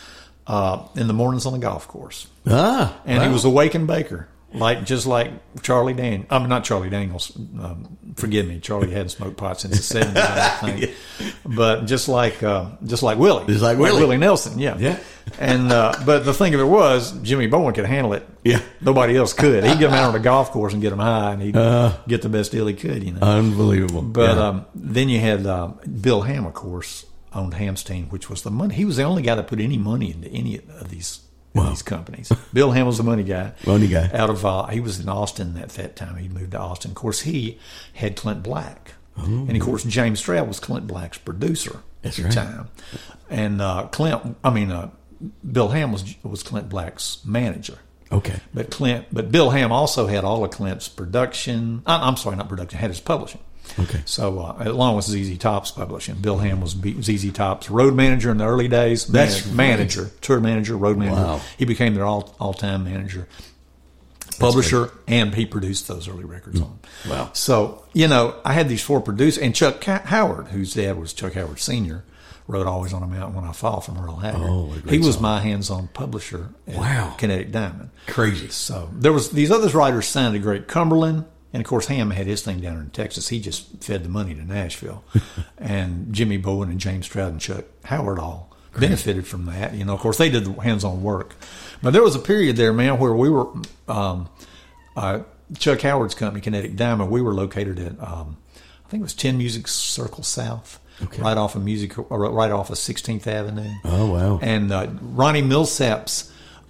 in the mornings on the golf course. He was a wake and baker, just like Charlie Daniels. I mean, not Charlie Daniels. Forgive me. Charlie hadn't smoked pot since the 70s, I think. But just like Willie. Just like Willie Nelson, yeah. And but the thing of it was, Jimmy Bowen could handle it. Yeah. Nobody else could. He'd get him out on the golf course and get him high, and he'd get the best deal he could, Unbelievable. But then you had Bill Ham, of course, owned Hamstein, which was the money. He was the only guy that put any money into any of these companies. Bill Ham was the money guy. Out of he was in Austin at that time. He moved to Austin. Of course, he had Clint Black, and of course James Stroud was Clint Black's producer at the time. And Bill Ham was Clint Black's manager. Okay, but Bill Ham also had all of Clint's production. I'm sorry, not production. Had his publishing. Okay. So, along with ZZ Top's publishing, Bill Ham was ZZ Top's road manager in the early days. Tour manager, road manager. Wow. He became their all-time manager. publisher, and he produced those early records on them. Wow. So, I had these 4 producers, and Chuck Howard, whose dad was Chuck Howard Sr., wrote Always on a Mountain When I Fall from Earl Haggard. Oh, what a great he was song. my hands-on publisher at Kinetic Diamond. Crazy. So there was these other writers signed to Great Cumberland, and of course Ham had his thing down in Texas. He just fed the money to Nashville. And Jimmy Bowen and James Stroud and Chuck Howard all benefited from that. Of course they did the hands-on work. But there was a period there, man, where we were Chuck Howard's company, Kinetic Diamond, we were located at I think it was 10 Music Circle South. Okay. Right off of 16th Avenue. Oh, wow. And Ronnie Millsap's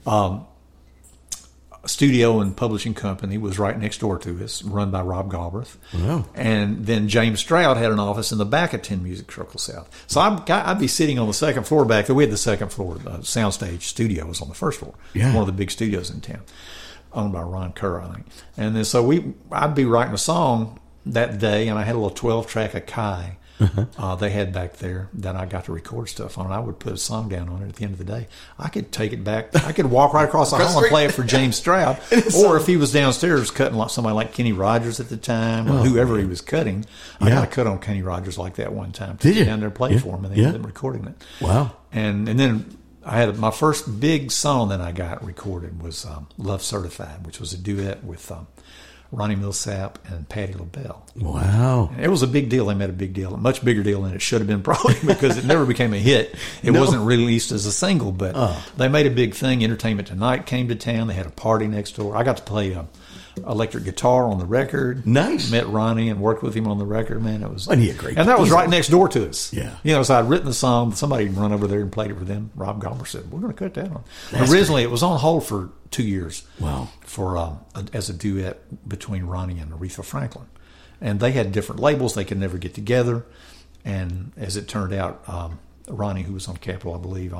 studio and publishing company was right next door to us, run by Rob Galbraith. Wow. And then James Stroud had an office in the back of 10 Music Circle South. So I'd be sitting on the second floor back there. We had the second floor soundstage studio was on the first floor. Yeah. One of the big studios in town, owned by Ron Kerr, I think. And then so I'd be writing a song that day, and I had a little 12-track Akai. They had back there that I got to record stuff on. I would put a song down on it at the end of the day. I could take it back. I could walk right across the hall and play it for James Stroud. Or if he was downstairs cutting like somebody like Kenny Rogers at the time, or whoever he was cutting, I got to cut on Kenny Rogers like that one time. Did you? Down there play for him, and they ended up recording it. Wow. And then I had my first big song that I got recorded was Love Certified, which was a duet with Ronnie Millsap and Patti LaBelle. Wow. And it was a big deal. They made a big deal, a much bigger deal than it should have been probably because it never became a hit. It wasn't released as a single, but they made a big thing. Entertainment Tonight came to town. They had a party next door. I got to play electric guitar on the record. Nice. Met Ronnie and worked with him on the record. Man, it was. And he had great. And that was right next door to us. Yeah. So I'd written the song. Somebody had run over there and played it for them. Rob Galbraith said, "We're going to cut that on." Originally, it was on hold for 2 years. Wow. For as a duet between Ronnie and Aretha Franklin, and they had different labels. They could never get together. And as it turned out, Ronnie, who was on Capitol, I believe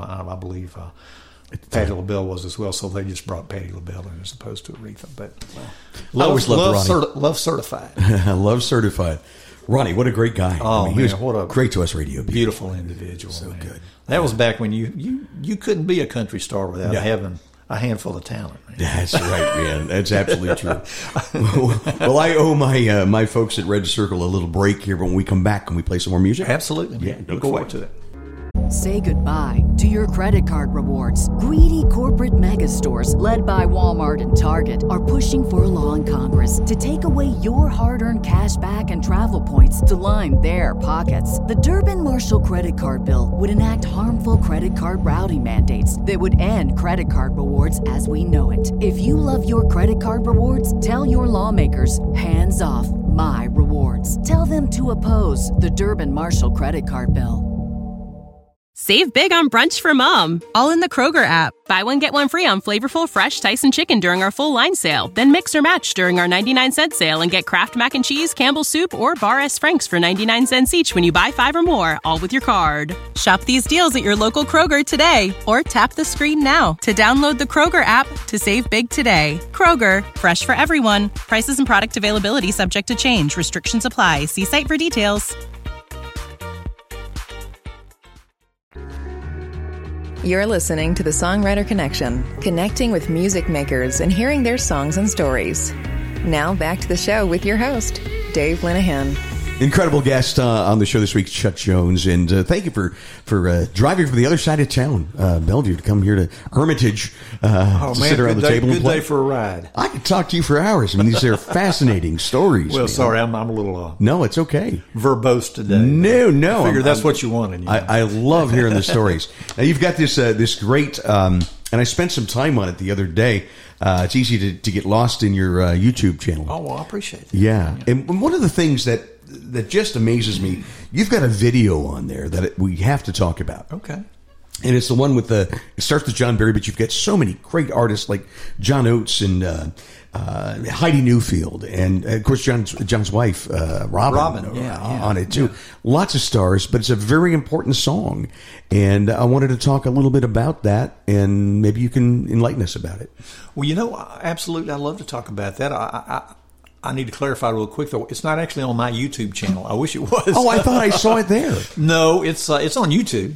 Patti LaBelle was as well, so they just brought Patti LaBelle in as opposed to Aretha. But I always loved Ronnie. Love Certified. Love Certified. Ronnie, what a great guy. Oh, he was what a great to us radio people. Beautiful individual. So man. good. That was back when you couldn't be a country star without having a handful of talent. Man. That's right, man. That's absolutely true. Well, I owe my folks at Red Circle a little break here, but when we come back, can we play some more music? Absolutely, man. Yeah, Look forward to it. Say goodbye to your credit card rewards. Greedy corporate mega stores, led by Walmart and Target, are pushing for a law in Congress to take away your hard-earned cash back and travel points to line their pockets. The Durbin-Marshall credit card bill would enact harmful credit card routing mandates that would end credit card rewards as we know it. If you love your credit card rewards, tell your lawmakers, hands off my rewards. Tell them to oppose the Durbin-Marshall credit card bill. Save big on brunch for mom, all in the Kroger app. Buy one, get one free on flavorful fresh Tyson chicken during our full line sale. Then mix or match during our 99-cent sale and get Kraft Mac and Cheese, Campbell's Soup, or Bar S. Frank's for 99 cents each when you buy 5 or more, all with your card. Shop these deals at your local Kroger today, or tap the screen now to download the Kroger app to save big today. Kroger, fresh for everyone. Prices and product availability subject to change. Restrictions apply. See site for details. You're listening to the Songwriter Connection, connecting with music makers and hearing their songs and stories. Now back to the show with your host, Dave Linehan. Incredible guest on the show this week, Chuck Jones, and thank you for driving from the other side of town, Bellevue, to come here to Hermitage to sit around the table and play. Good day for a ride. I could talk to you for hours. I mean, these are fascinating stories. Well, man. sorry, I'm a little no, it's okay. Verbose today. No. I figured that's what you wanted. You know? I love hearing the stories. Now, you've got this great, and I spent some time on it the other day. It's easy to get lost in your YouTube channel. Oh, well, I appreciate it. Yeah. And one of the things that just amazes me, you've got a video on there that we have to talk about. Okay. And it's the one with it starts with John Berry, but you've got so many great artists like John Oates and Heidi Newfield, and of course John's wife Robin on it too. Yeah. Lots of stars, but it's a very important song, and I wanted to talk a little bit about that, and maybe you can enlighten us about it. Well, absolutely, I'd love to talk about that. I need to clarify real quick, though. It's not actually on my YouTube channel. I wish it was. Oh, I thought I saw it there. No, it's on YouTube.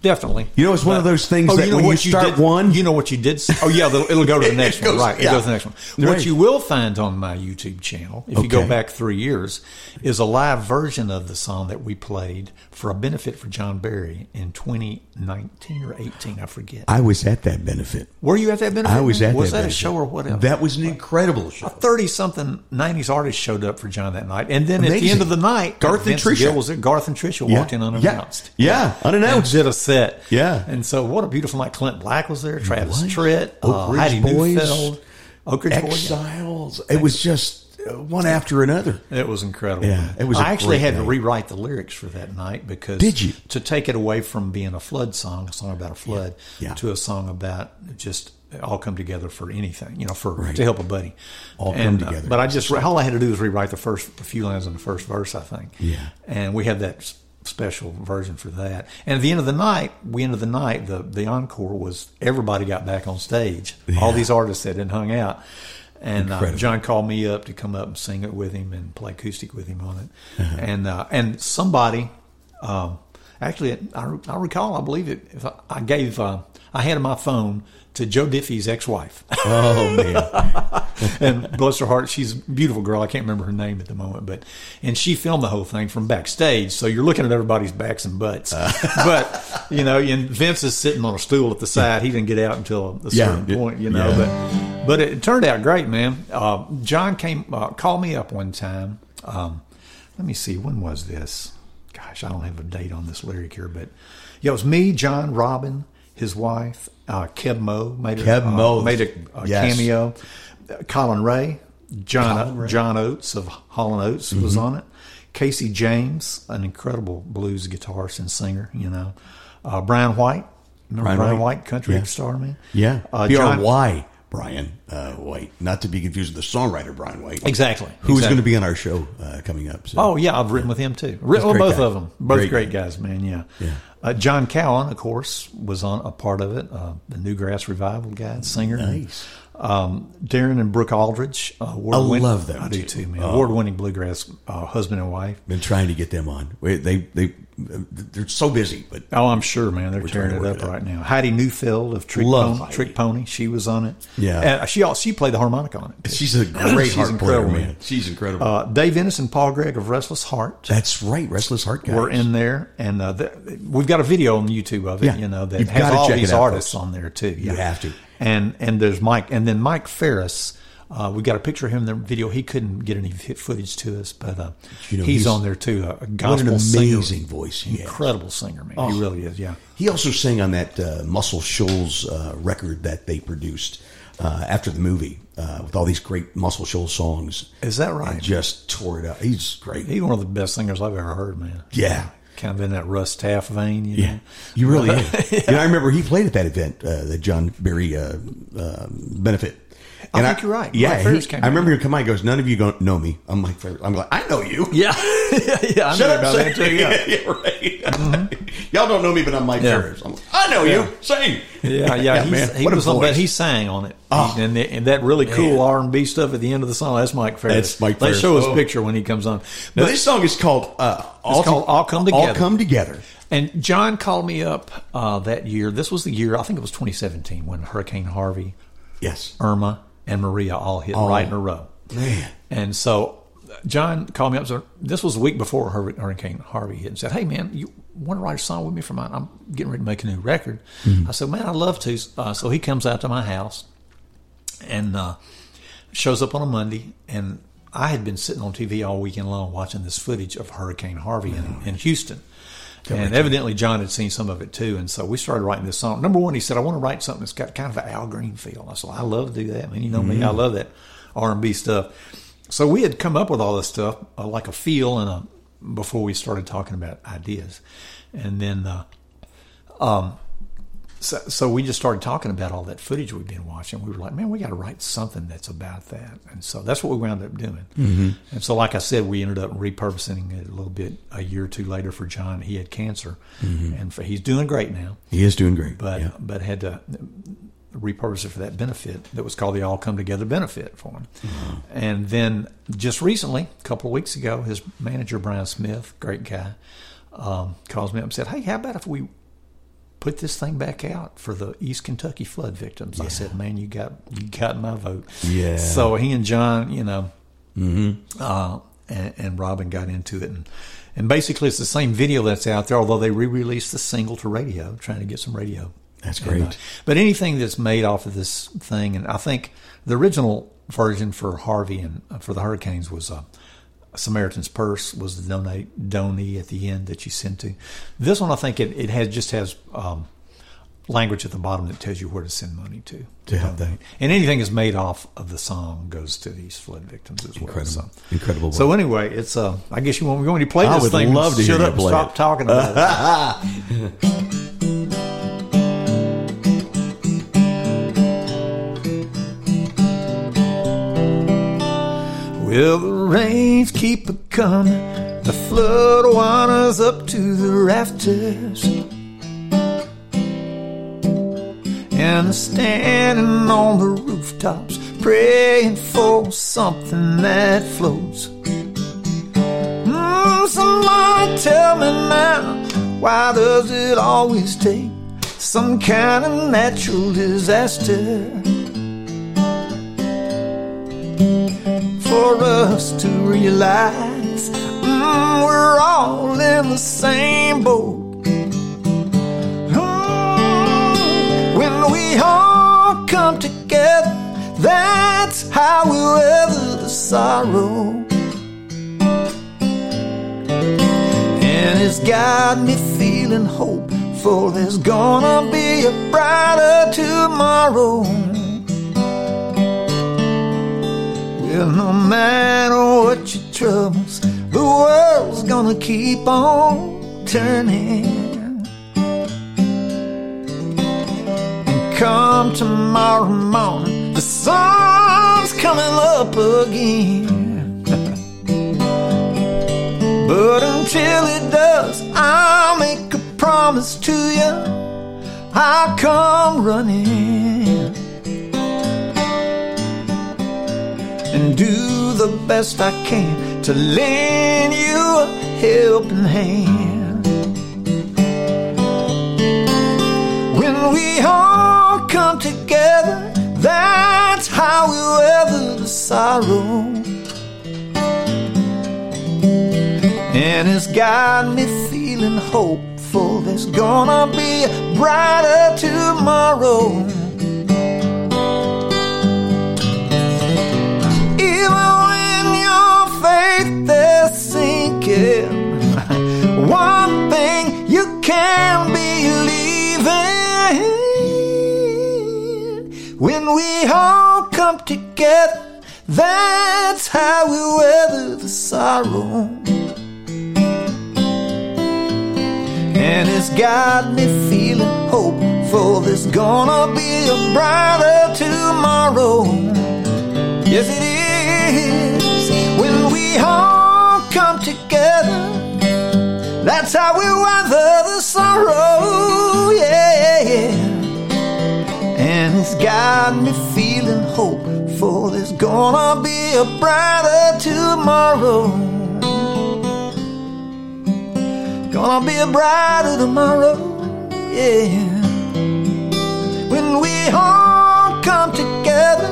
Definitely. You know, it's one of those things that when you start one... You know what you did? Oh, yeah, it'll go to the next one. Right, it goes to the next one. Right. What you will find on my YouTube channel, if you go back 3 years, is a live version of the song that we played for a benefit for John Berry in 2019 or 18, I forget. I was at that benefit. Were you at that benefit? I was at that benefit. Was that a show or whatever? That was an incredible show. A 30-something 90s artist showed up for John that night. And then at the end of the night, Garth and Tricia walked in unannounced. Yeah, unannounced. And did a set. Yeah. And so what a beautiful night. Clint Black was there, Travis Tritt, Oak Ridge Heidi Boys, Neufeld, Oak Ridge Exiles. It was just one after another. It was incredible. Yeah, it was. I actually had to rewrite the lyrics for that night because did you to take it away from being a flood song, a song about a flood, yeah. to a song about just all come together for anything, to help a buddy. All come together. But all I had to do was rewrite a few lines in the first verse, I think. Yeah, and we had that special version for that. And at the end of the night, the encore was everybody got back on stage. Yeah. All these artists that had hung out. And John called me up to come up and sing it with him and play acoustic with him on it. Uh-huh. And somebody, actually, I recall, I believe it. I handed my phone to Joe Diffie's ex-wife. Oh, man. And bless her heart, she's a beautiful girl. I can't remember her name at the moment, and she filmed the whole thing from backstage. So you're looking at everybody's backs and butts. But, and Vince is sitting on a stool at the side. He didn't get out until a certain point, But it turned out great, man. John called me up one time. Let me see, when was this? Gosh, I don't have a date on this lyric here, but it was me, John, Robin, his wife, Keb Mo made a cameo. Colin Ray, John Oates of Hall & Oates was on it. Casey James, an incredible blues guitarist and singer, Brian White. Remember Brian White, country star, man? Yeah. B-R-Y. Brian White, not to be confused with the songwriter Brian White. Exactly. Who's going to be on our show coming up. So. Oh, yeah, I've written with him too. Both of them. Both great guys, man, yeah. John Cowan, of course, was on a part of it, the Newgrass Revival guy, singer. Nice. Darren and Brooke Aldridge. I love them. I do too, man. Award-winning bluegrass husband and wife. Been trying to get them on. They're so busy, but I'm sure, man. They're tearing it up right now. Heidi Neufeld of Trick Pony. She was on it. Yeah, and she played the harmonica on it. She's a great harp player, man. She's incredible. Dave Ennis and Paul Gregg of Restless Heart. That's right, Restless Heart guys. We're in there, and we've got a video on YouTube of it. That You've has all these artists on there too. You have to. And there's Mike, and then Mike Ferris. We got a picture of him in the video. He couldn't get any footage to us, but he's on there too. A gospel singer. What an amazing voice he has. Incredible singer, man. He really is, yeah. He also sang on that Muscle Shoals record that they produced after the movie with all these great Muscle Shoals songs. Is that right? And just tore it up. He's great. He's one of the best singers I've ever heard, man. Yeah. Kind of in that Russ Taff vein, Yeah, you really is. I remember he played at that event, the John Berry benefit. I think you're right. Yeah, I remember him come by. He goes, "None of you don't know me." I'm like, I know you. Yeah, yeah. I know about that too. Yeah, right. Mm-hmm. Y'all don't know me, but I'm Mike Ferris. I know you. Sing. Yeah. He was on, but he sang on it. And that really cool R&B stuff at the end of the song. That's Mike Ferris. That's Mike Ferris. They show his picture when he comes on. Now, this song is called All Come Together. All Come Together. And John called me up that year. This was the year, I think it was 2017, when Hurricane Harvey, Irma, and Maria all hit right in a row. Man. And so John called me up. So this was a week before Hurricane Harvey hit, and said, "Hey, man, you want to write a song with me for mine? I'm getting ready to make a new record." Mm-hmm. I said, "Man, I'd love to." So he comes out to my house and shows up on a Monday. And I had been sitting on TV all weekend long watching this footage of Hurricane Harvey in Houston. And evidently John had seen some of it too. And so we started writing this song. Number one, he said, "I want to write something that's got kind of an Al Green feel." I said, "I love to do that, man. You know me, I love that R&B stuff." So we had come up with all this stuff, like a feel and before we started talking about ideas. And then, so we just started talking about all that footage we've been watching. We were like, man, we got to write something that's about that. And so that's what we wound up doing. Mm-hmm. And so, like I said, we ended up repurposing it a little bit a year or two later for John. He had cancer, and he's doing great now. He is doing great. But had to repurpose it for that benefit that was called the All Come Together benefit for him. Mm-hmm. And then just recently, a couple of weeks ago, his manager, Brian Smith, great guy, calls me up and said, "Hey, how about if we put this thing back out for the East Kentucky flood victims. I said, man, you got my vote. Yeah. So he and John, and Robin got into it. And basically it's the same video that's out there, although they re-released the single to radio, trying to get some radio. That's great. But anything that's made off of this thing, and I think the original version for Harvey and for the hurricanes was Samaritan's Purse was the donee at the end that you sent to. This one, I think it has language at the bottom that tells you where to send money to help that. And anything that's made off of the song goes to these flood victims as well. Incredible. So anyway, it's I guess you want me to play this thing. I would love to hear you play Stop talking about it. Well, the rains keep a-comin', the flood waters up to the rafters, and they're standing on the rooftops praying for something that floats. Somebody tell me now, why does it always take some kind of natural disaster for us to realize we're all in the same boat? When we all come together, that's how we weather the sorrow. And it's got me feeling hopeful there's gonna be a brighter tomorrow. Well, no matter what your troubles, the world's gonna keep on turning. And come tomorrow morning, the sun's coming up again. But until it does, I'll make a promise to you, I'll come running and do the best I can to lend you a helping hand. When we all come together, that's how we weather the sorrow. And it's got me feeling hopeful there's gonna be a brighter tomorrow. Even when your faith is sinking, one thing you can believe in. When we all come together, that's how we weather the sorrow. And it's got me feeling hopeful there's gonna be a brighter tomorrow. Yes, it is. When we all come together, that's how we weather the sorrow. Yeah. And it's got me feeling hopeful there's gonna be a brighter tomorrow. Gonna be a brighter tomorrow, yeah. When we all come together,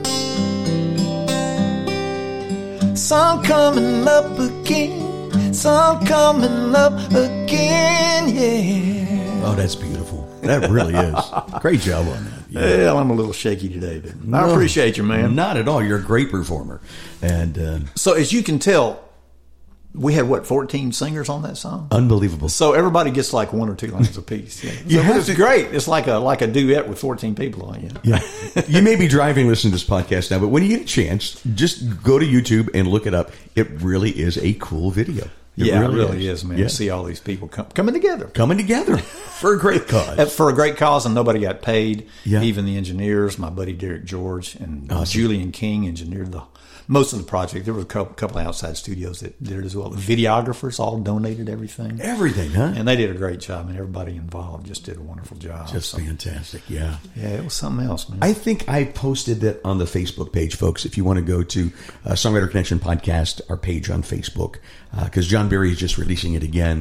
sun coming up again, sun coming up again, yeah. Oh, that's beautiful. That really is. Great job on that. Yeah. Well, I'm a little shaky today, but I appreciate you, man. Not at all. You're a great performer. And so as you can tell, we had 14 singers on that song? Unbelievable. So everybody gets like one or two lines apiece. Yeah. It's great. It's like a duet with 14 people on it. Yeah. You may be driving listening to this podcast now, but when you get a chance, just go to YouTube and look it up. It really is a cool video. It really is, man. Yeah. To see all these people coming together for a great cause. For a great cause, and nobody got paid. Yeah. Even the engineers, my buddy Derek George and Julian King engineered most of the project. There were a couple of outside studios that did it as well. The videographers all donated everything. Everything, huh? And they did a great job, and everybody involved just did a wonderful job. Just fantastic, yeah. Yeah, it was something else, man. I think I posted that on the Facebook page, folks. If you want to go to Songwriter Connection Podcast, our page on Facebook, because John Berry is just releasing it again.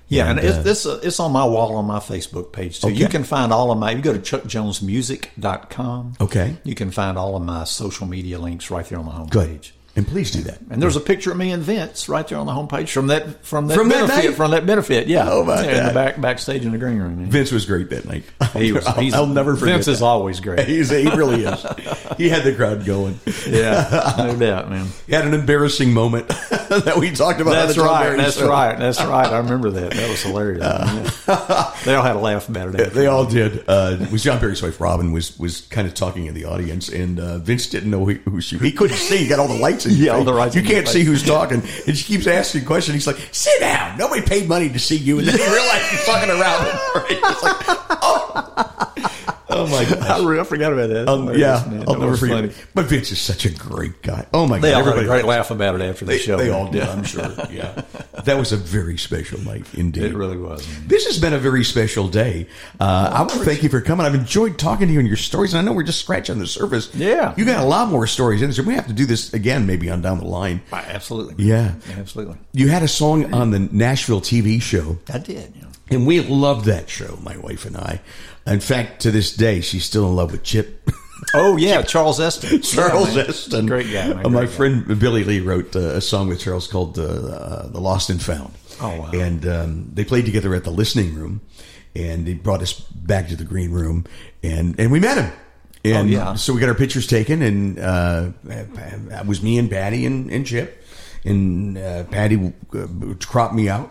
Yeah, and it's on my wall on my Facebook page, too. Okay. You can find all of you go to chuckjonesmusic.com. Okay. You can find all of my social media links right there on the homepage. Good. And please do that. And there's a picture of me and Vince right there on the homepage from that benefit. Yeah. Oh, my God. In the backstage in the green room. Yeah. Vince was great that night. I'll never forget Vince is always great. He really is. He had the crowd going. Yeah, no doubt, man. He had an embarrassing moment that we talked about. That's right. I remember that. That was hilarious. They all had a laugh about it. They all did. It was John Barry's wife, Robin, was kind of talking in the audience, and Vince didn't know who she was. He couldn't see. He got all the lights in. Yeah, all the lights. You can't see who's talking, and she keeps asking questions. He's like, "Sit down. Nobody paid money to see you." And then he realized he's fucking around. He's like, "Oh my God, I forgot about that. I'll never forget. But Vince is such a great guy. Oh my God, they all had a great laugh about it after the show. They all did, I'm sure. Yeah, that was a very special night indeed. It really was. Man. This has been a very special day. I want to thank you for coming. I've enjoyed talking to you and your stories. And I know we're just scratching the surface. Yeah, you got a lot more stories in this. We have to do this again, maybe on down the line. Absolutely. Yeah, absolutely. You had a song on the Nashville TV show. I did. Yeah. And we loved that show, my wife and I. In fact, to this day, she's still in love with Chip. Oh, yeah, Charles Esten. Charles Esten. Great guy. My friend Billy Lee wrote a song with Charles called The Lost and Found. Oh, wow. And they played together at the listening room, and he brought us back to the green room, and we met him. And so we got our pictures taken, and that was me and Patty and Chip. And Patty cropped me out.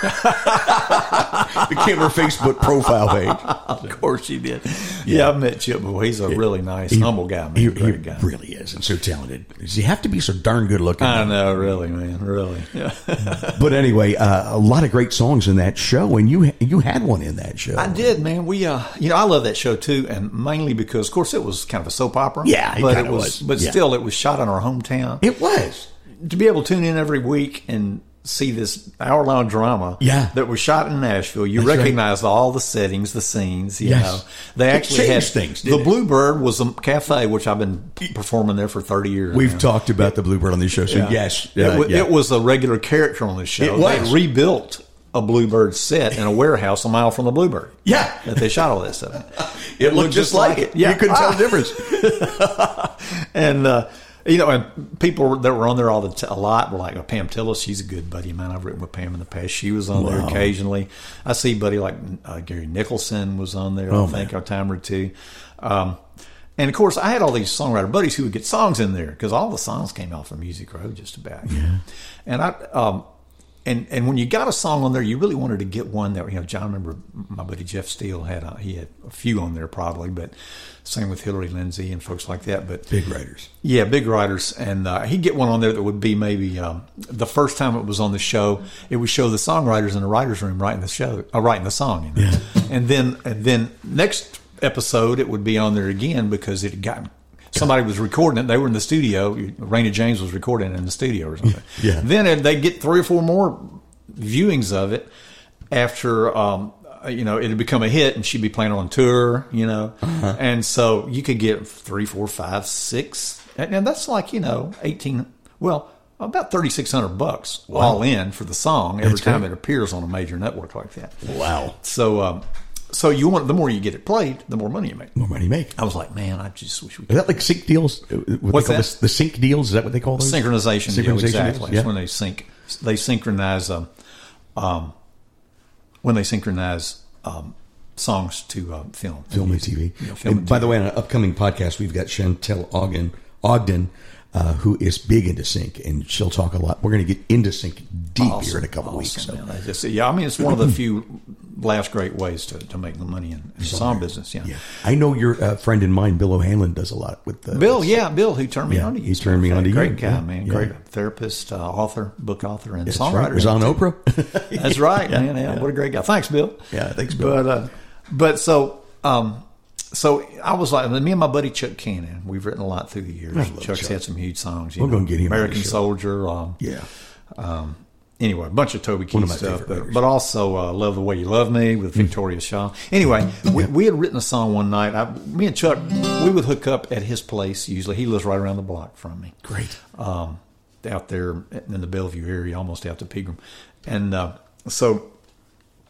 Became her Facebook profile page. Of course she did. Yeah, I've met Chip before. He's a really nice, humble guy, man. He really is, and so talented. Does he have to be so darn good looking? I know, really, man, really. Yeah. But anyway, a lot of great songs in that show, and you had one in that show. I did, man. We, I love that show too, and mainly because, of course, it was kind of a soap opera. Yeah, it was. But still, it was shot in our hometown. It was. To be able to tune in every week and see this hour-long drama that was shot in Nashville, you recognize all the settings, the scenes, you know. They actually had things. The Bluebird was a cafe, which I've been performing there for 30 years. We've talked about the Bluebird on this show, so yes. It was a regular character on this show. It was. They rebuilt a Bluebird set in a warehouse a mile from the Bluebird. Yeah. That they shot all that stuff in. It looked just like it. Yeah. You couldn't tell the difference. And, and people that were on there a lot were like Pam Tillis. She's a good buddy of mine. I've written with Pam in the past. She was on there occasionally. I see a buddy like Gary Nicholson was on there, I think, a time or two. And, of course, I had all these songwriter buddies who would get songs in there because all the songs came off of Music Row just about. Yeah. And And when you got a song on there, you really wanted to get one that, John, I remember my buddy Jeff Steele had a few on there probably, but same with Hillary Lindsay and folks like that. But big writers. Yeah, big writers. And he'd get one on there that would be maybe the first time it was on the show, it would show the songwriters in the writer's room writing the song. Yeah. And then next episode, it would be on there again because it had gotten... Somebody was recording it. They were in the studio. Raina James was recording it in the studio or something. Yeah. Then they get 3 or 4 more viewings of it after, it had become a hit and she'd be playing on tour, Uh-huh. And so you could get 3, 4, 5, 6. And that's like, about $3,600 all in for the song every time it appears on a major network like that. Wow. So you want the more you get it played, the more money you make. More money you make. I was like, man, I just wish we could. Is that like sync deals? What's that? The sync deals? Is that what they call those? Synchronization deals, exactly. Yeah. It's when they sync. They synchronize. When they synchronize songs to film and TV. And by the way, on an upcoming podcast, we've got Chantel Ogden, who is big into sync, and she'll talk a lot. We're going to get into sync deep here in a couple of weeks. So. It's one of the few last great ways to make the money in the song business. Yeah. I know your friend in mind, Bill O'Hanlon, does a lot with Bill. Bill, who turned me on to you. He turned me on to you. Great guy, man. Great therapist, author, book author, and songwriter. Right. Was on Oprah. That's right, man. Yeah. What a great guy. Thanks, Bill. Yeah, thanks, Bill. So I was like, me and my buddy Chuck Cannon, we've written a lot through the years. Chuck's had some huge songs. We're going to get him American Soldier. Anyway, a bunch of Toby Keith stuff, but also Love the Way You Love Me with Victoria Shaw. Anyway, we had written a song one night. Me and Chuck, we would hook up at his place usually. He lives right around the block from me. Great. Out there in the Bellevue area, almost out to Pegram. And so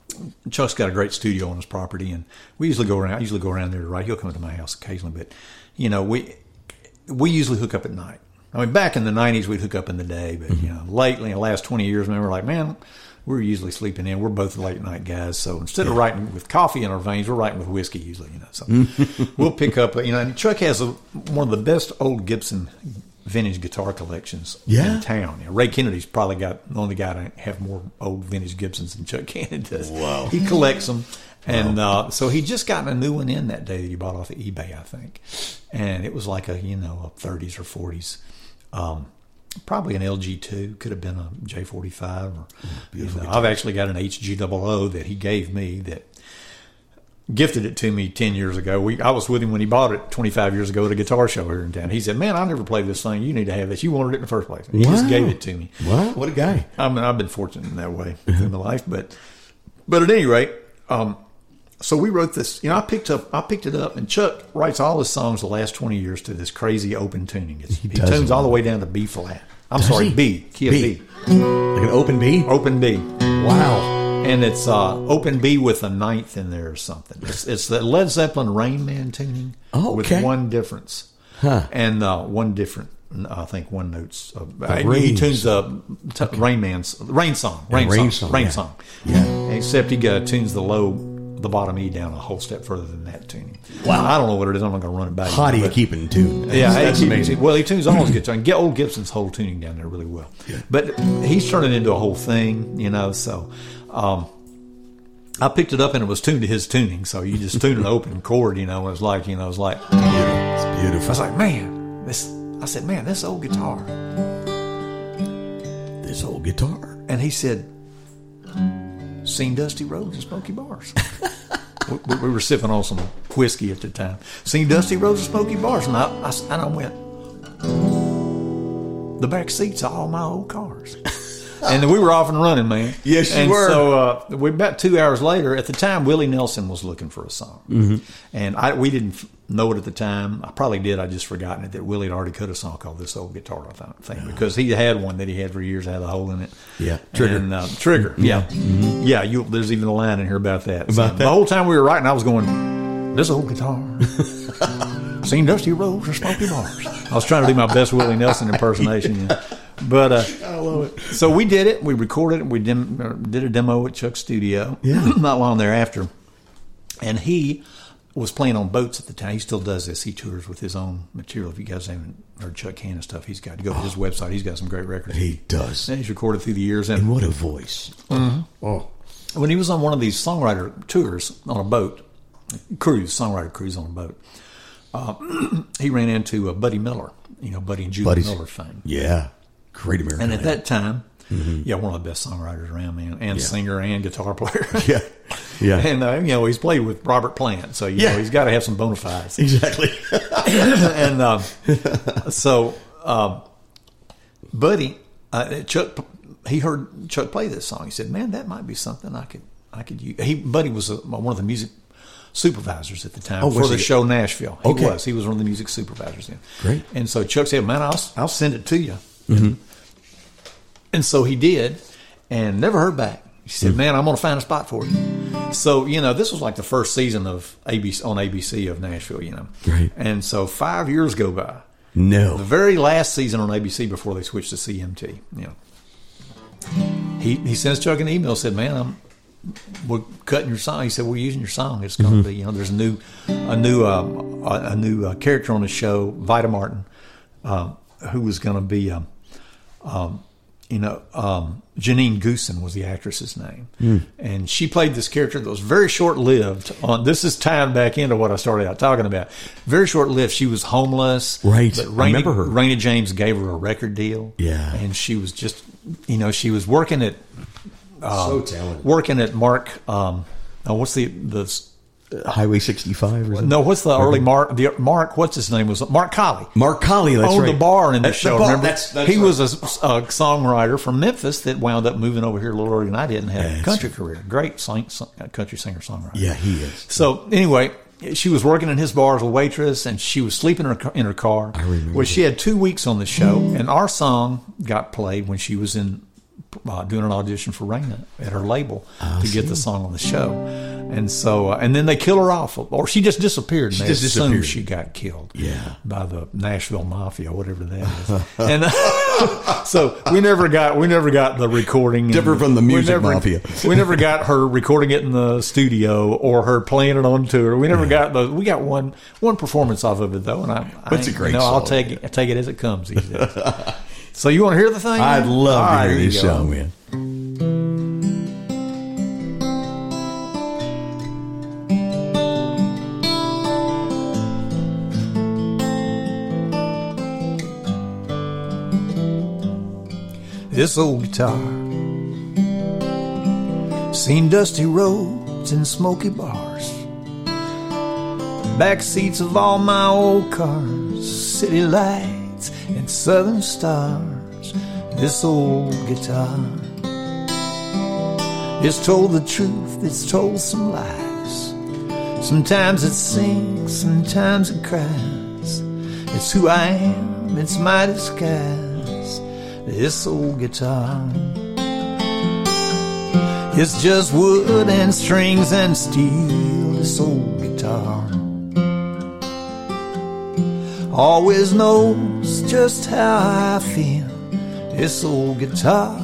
Chuck's got a great studio on his property, and we usually go around. I usually go around there to write. He'll come to my house occasionally, but we usually hook up at night. I mean, back in the 90s, we'd hook up in the day, but lately, in the last 20 years, man, we're like, man, we're usually sleeping in. We're both late night guys, so instead of writing with coffee in our veins, we're writing with whiskey usually. So we'll pick up. And Chuck has one of the best old Gibson vintage guitar collections in town. Ray Kennedy's probably got the only guy to have more old vintage Gibsons than Chuck Kennedy does. Wow. He collects them. And so he just gotten a new one in that day that he bought off of eBay, I think. And it was like a 30s or 40s. Probably an LG2, could have been a J45. Or, I've actually got an HG00 that he gave me that gifted it to me 10 years ago. I was with him when he bought it 25 years ago at a guitar show here in town. He said, man, I never played this thing. You need to have this. You wanted it in the first place. And he just gave it to me. Wow, what a guy. I mean, I've been fortunate in that way in my life. But at any rate, so we wrote this. I picked it up, and Chuck writes all his songs the last 20 years to this crazy open tuning. He tunes all the way down to B flat. B, key of B. Like an open B? Open B. Wow. And it's open B with a ninth in there or something. It's the Led Zeppelin Rain Man tuning with one difference. Huh. And one different, I think one note's. He tunes Rain Man's Rain Song. Rain Song. Yeah. Except he tunes the bottom E down a whole step further than that tuning. Wow. I don't know what it is. I'm not going to run it back. How do you keep it in tune? Yeah, that's amazing. Well, he tunes all his guitar. And get old Gibson's whole tuning down there really well. Yeah. But he's turned it into a whole thing, so... I picked it up and it was tuned to his tuning, so you just tune an open chord, it was like, beautiful. It's beautiful. I was like, man, this old guitar. This old guitar. And he said, seen Dusty Rhodes and Smoky Bars. we were sipping on some whiskey at the time. Seen Dusty Rhodes and Smoky Bars, and I went, the back seats of all my old cars. And we were off and running, man. Yes, you were. So about 2 hours later, at the time, Willie Nelson was looking for a song. Mm-hmm. And we didn't know it at the time. I probably did. I'd just forgotten it, that Willie had already cut a song called This Old Guitar, I think, because he had one that he had for years that had a hole in it. Yeah, Trigger. And, Trigger, yeah. Mm-hmm. Yeah, there's even a line in here about that. The whole time we were writing, I was going, this old guitar. Seen Dusty Rhodes and Smoky Bars. I was trying to do my best Willie Nelson impersonation. But I love it. So we did it. We recorded it. We did a demo at Chuck's studio. Yeah. Not long thereafter, and he was playing on boats at the time. He still does this. He tours with his own material. If you guys haven't heard Chuck Hanna stuff, he's got to go to his website. He's got some great records. He does. And he's recorded through the years. And what a voice! Mm-hmm. Oh, when he was on one of these songwriter tours on a boat, songwriter cruise on a boat, he ran into Buddy Miller. Buddy and Julie Miller fame. Yeah. Great American. And at that time, one of the best songwriters around, man, and singer and guitar player. Yeah. And, he's played with Robert Plant, so, he's got to have some bona fides. Exactly. And so Buddy, Chuck, he heard Chuck play this song. He said, man, that might be something I could use. Buddy was one of the music supervisors at the time for the show Nashville. He was one of the music supervisors then. Great. And so Chuck said, man, I'll send it to you. Mm-hmm. And so he did, and never heard back. He said, man, I'm going to find a spot for you. So, this was like the first season of ABC of Nashville, Right. And so 5 years go by. No. The very last season on ABC before they switched to CMT, He sends Chuck an email, said, man, we're cutting your song. He said, we're using your song. It's going to be, there's a new character on the show, Vita Martin, who was going to be, Janine Goosen was the actress's name. And she played this character that was very short-lived. This is tying back into what I started out talking about. Very short-lived. She was homeless. Right. But I remember her. Raina James gave her a record deal. Yeah. And she was just, she was working at... so talented. Working at Mark... what's the Highway 65 or something? No, what's the early Mark? What's his name? Was it Mark Colley? Mark Colley, that's right. Owned the bar in the show. Remember? That's he was a songwriter from Memphis that wound up moving over here a little earlier than I did and had a country career. Great country singer-songwriter. Yeah, he is. So anyway, she was working in his bar as a waitress, and she was sleeping in her car. I remember. Well, she had 2 weeks on the show, and our song got played when she was in doing an audition for Raina at her label to get the song on the show. And so, and then they kill her off, or she just disappeared. And they assumed she got killed by the Nashville Mafia, whatever that is. And so we never got the recording. Different from the music mafia. We never got her recording it in the studio or her playing it on tour. We never got those. We got one performance off of it though, and That's a great song. I'll take it as it comes these days. So you want to hear the thing? I'd love to hear this song, man. This old guitar, seen dusty roads and smoky bars, back seats of all my old cars, city lights and southern stars. This old guitar, it's told the truth, it's told some lies. Sometimes it sings, sometimes it cries. It's who I am, it's my disguise. This old guitar, it's just wood and strings and steel. This old guitar always knows just how I feel. This old guitar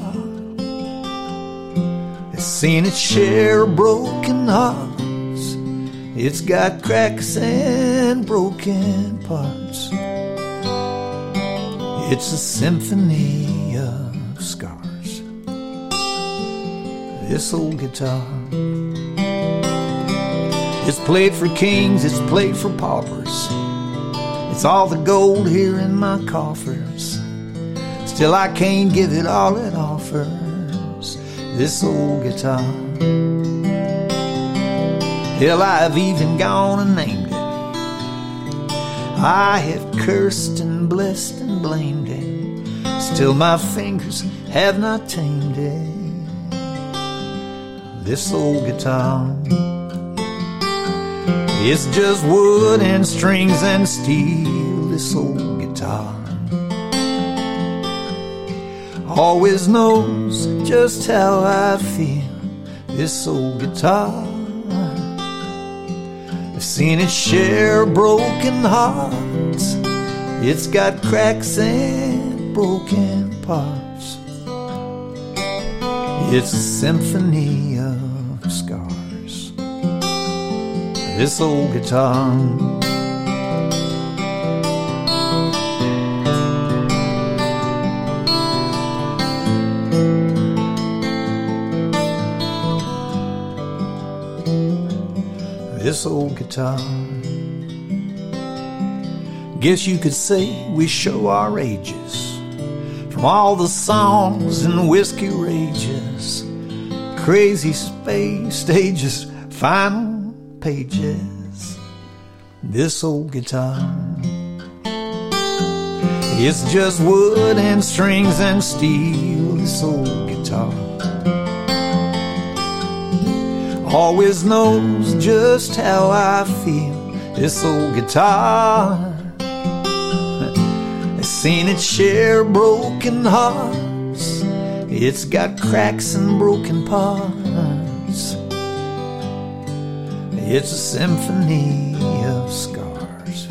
has seen its share of broken hearts. It's got cracks and broken parts. It's a symphony of scars. This old guitar, it's played for kings, it's played for paupers. It's all the gold here in my coffers. Still I can't give it all it offers. This old guitar, hell, I've even gone and named it. I have cursed and blessed and blamed it. Still my fingers have not tamed it. This old guitar, it's just wood and strings and steel. This old guitar always knows just how I feel. This old guitar, I've seen its share of broken hearts. It's got cracks and broken parts. It's a symphony of scars. This old guitar, this old guitar, guess you could say we show our ages. From all the songs and whiskey rages, crazy space stages, final pages. This old guitar, it's just wood and strings and steel. This old guitar always knows just how I feel. This old guitar has seen its share of broken hearts. It's got cracks and broken parts. It's a symphony of scars.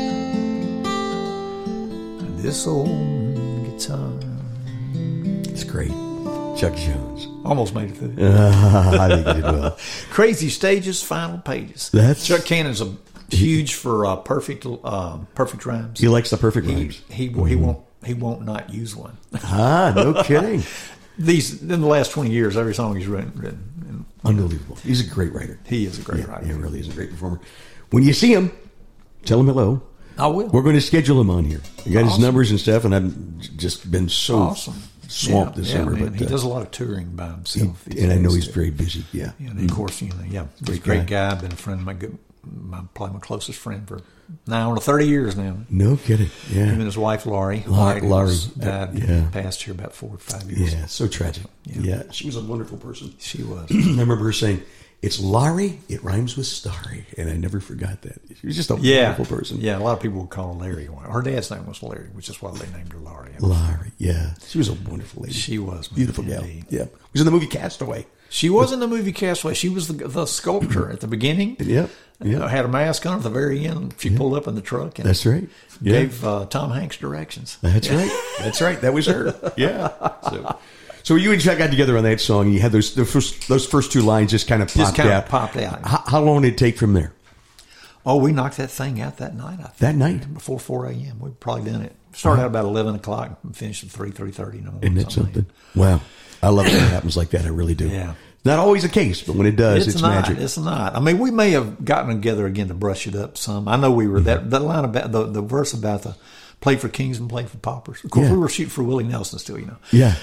This old guitar. It's great. Chuck Jones. Almost made it through. I think you did well. Crazy stages, final pages. Chuck Cannon's huge for perfect rhymes. He likes the perfect rhymes. He won't not use one. No kidding. In the last 20 years, every song he's written. Unbelievable. He's a great writer. He is a great writer. He really is a great performer. When you see him, tell him hello. I will. We're going to schedule him on here. I got his numbers and stuff, and I've just been so swamped this summer. Man. But he does a lot of touring by himself. And I know he's very busy. Yeah. And of course, he's a great guy. Been a friend of probably my closest friend for now 30 years now. No kidding. Yeah. Him and his wife Laurie. Laurie died, passed here about 4 or 5 years. Yeah, so tragic. Yeah, she was a wonderful person. She was. I remember her saying, It's Larry. It rhymes with Starry, and I never forgot that. She was just a wonderful person. Yeah, a lot of people would call her Larry. Her dad's name was Larry, which is why they named her Larry. Larry, yeah. She was a wonderful lady. She was. Beautiful gal. Yeah. Was in the movie Castaway. She was in the movie Castaway. She was the sculptor at the beginning. Yep. Had a mask on at the very end. She pulled up in the truck. And that's right. Gave Tom Hanks directions. That's right. That's right. That was her. Yeah. So you and Chuck got together on that song. And you had those first two lines just kind of popped out. How long did it take from there? Oh, we knocked that thing out that night. I think. That night? Before 4 a.m. We'd probably done it. Started out about 11 o'clock and finished at 3:30 in the morning. Isn't that something? Wow. I love it when it happens like that. I really do. Yeah. Not always the case, but when it does, it's magic. It's not. I mean, we may have gotten together again to brush it up some. I know we were that line about the verse about the played for kings and played for paupers. Of course, we were shooting for Willie Nelson still, you know. Yeah.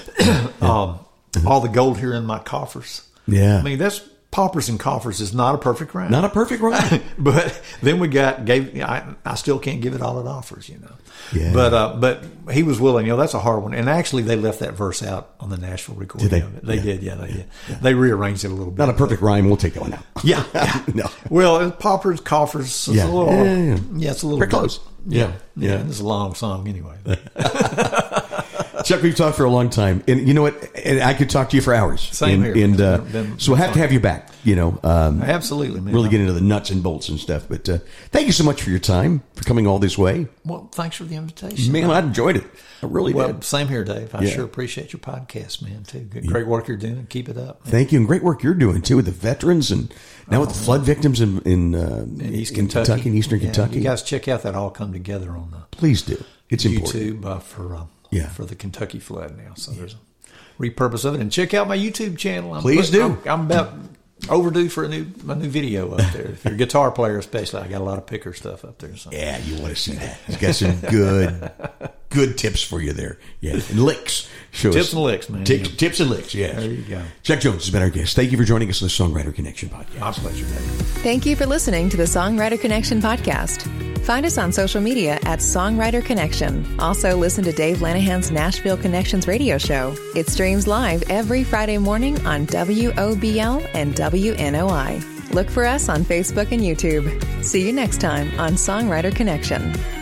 All the gold here in my coffers. Yeah. I mean, that's paupers and coffers is not a perfect rhyme. Not a perfect rhyme. But then we I still can't give it all it offers, you know. Yeah. But he was willing. You know, that's a hard one. And actually, they left that verse out on the Nashville recording of it. They did. Yeah, they did. Yeah. They rearranged it a little bit. Not a perfect rhyme. We'll take that one out. Yeah. No. Well, paupers, coffers. It's a little. Yeah, it's a little pretty close. Yeah. It's a long song anyway. Chuck, we've talked for a long time, and you know what? And I could talk to you for hours. Same here. And so we'll have to have you back. You know, absolutely, man. Really get into the nuts and bolts and stuff. But thank you so much for your time, for coming all this way. Well, thanks for the invitation. Man, I enjoyed it. I really did. Same here, Dave. I sure appreciate your podcast, man. Too great work you're doing. Keep it up. Man. Thank you, and great work you're doing too with the veterans and now with the flood victims in East Kentucky, in Eastern Kentucky. You guys check out that All Come Together on the please do. It's YouTube important. For the Kentucky flood now. So there's a repurpose of it, and check out my YouTube channel. Please do. I'm about overdue for a new video up there. If you're a guitar player, especially, I got a lot of picker stuff up there. So. Yeah, you want to see that. He's got some good tips for you there. Yeah, and licks. Tips and licks, man. Tips and licks. Yeah. There you go. Chuck Jones has been our guest. Thank you for joining us on the Songwriter Connection podcast. My pleasure, Dave. Thank you for listening to the Songwriter Connection podcast. Find us on social media at Songwriter Connection. Also, listen to Dave Lanahan's Nashville Connections radio show. It streams live every Friday morning on WOBL and WNOI. Look for us on Facebook and YouTube. See you next time on Songwriter Connection.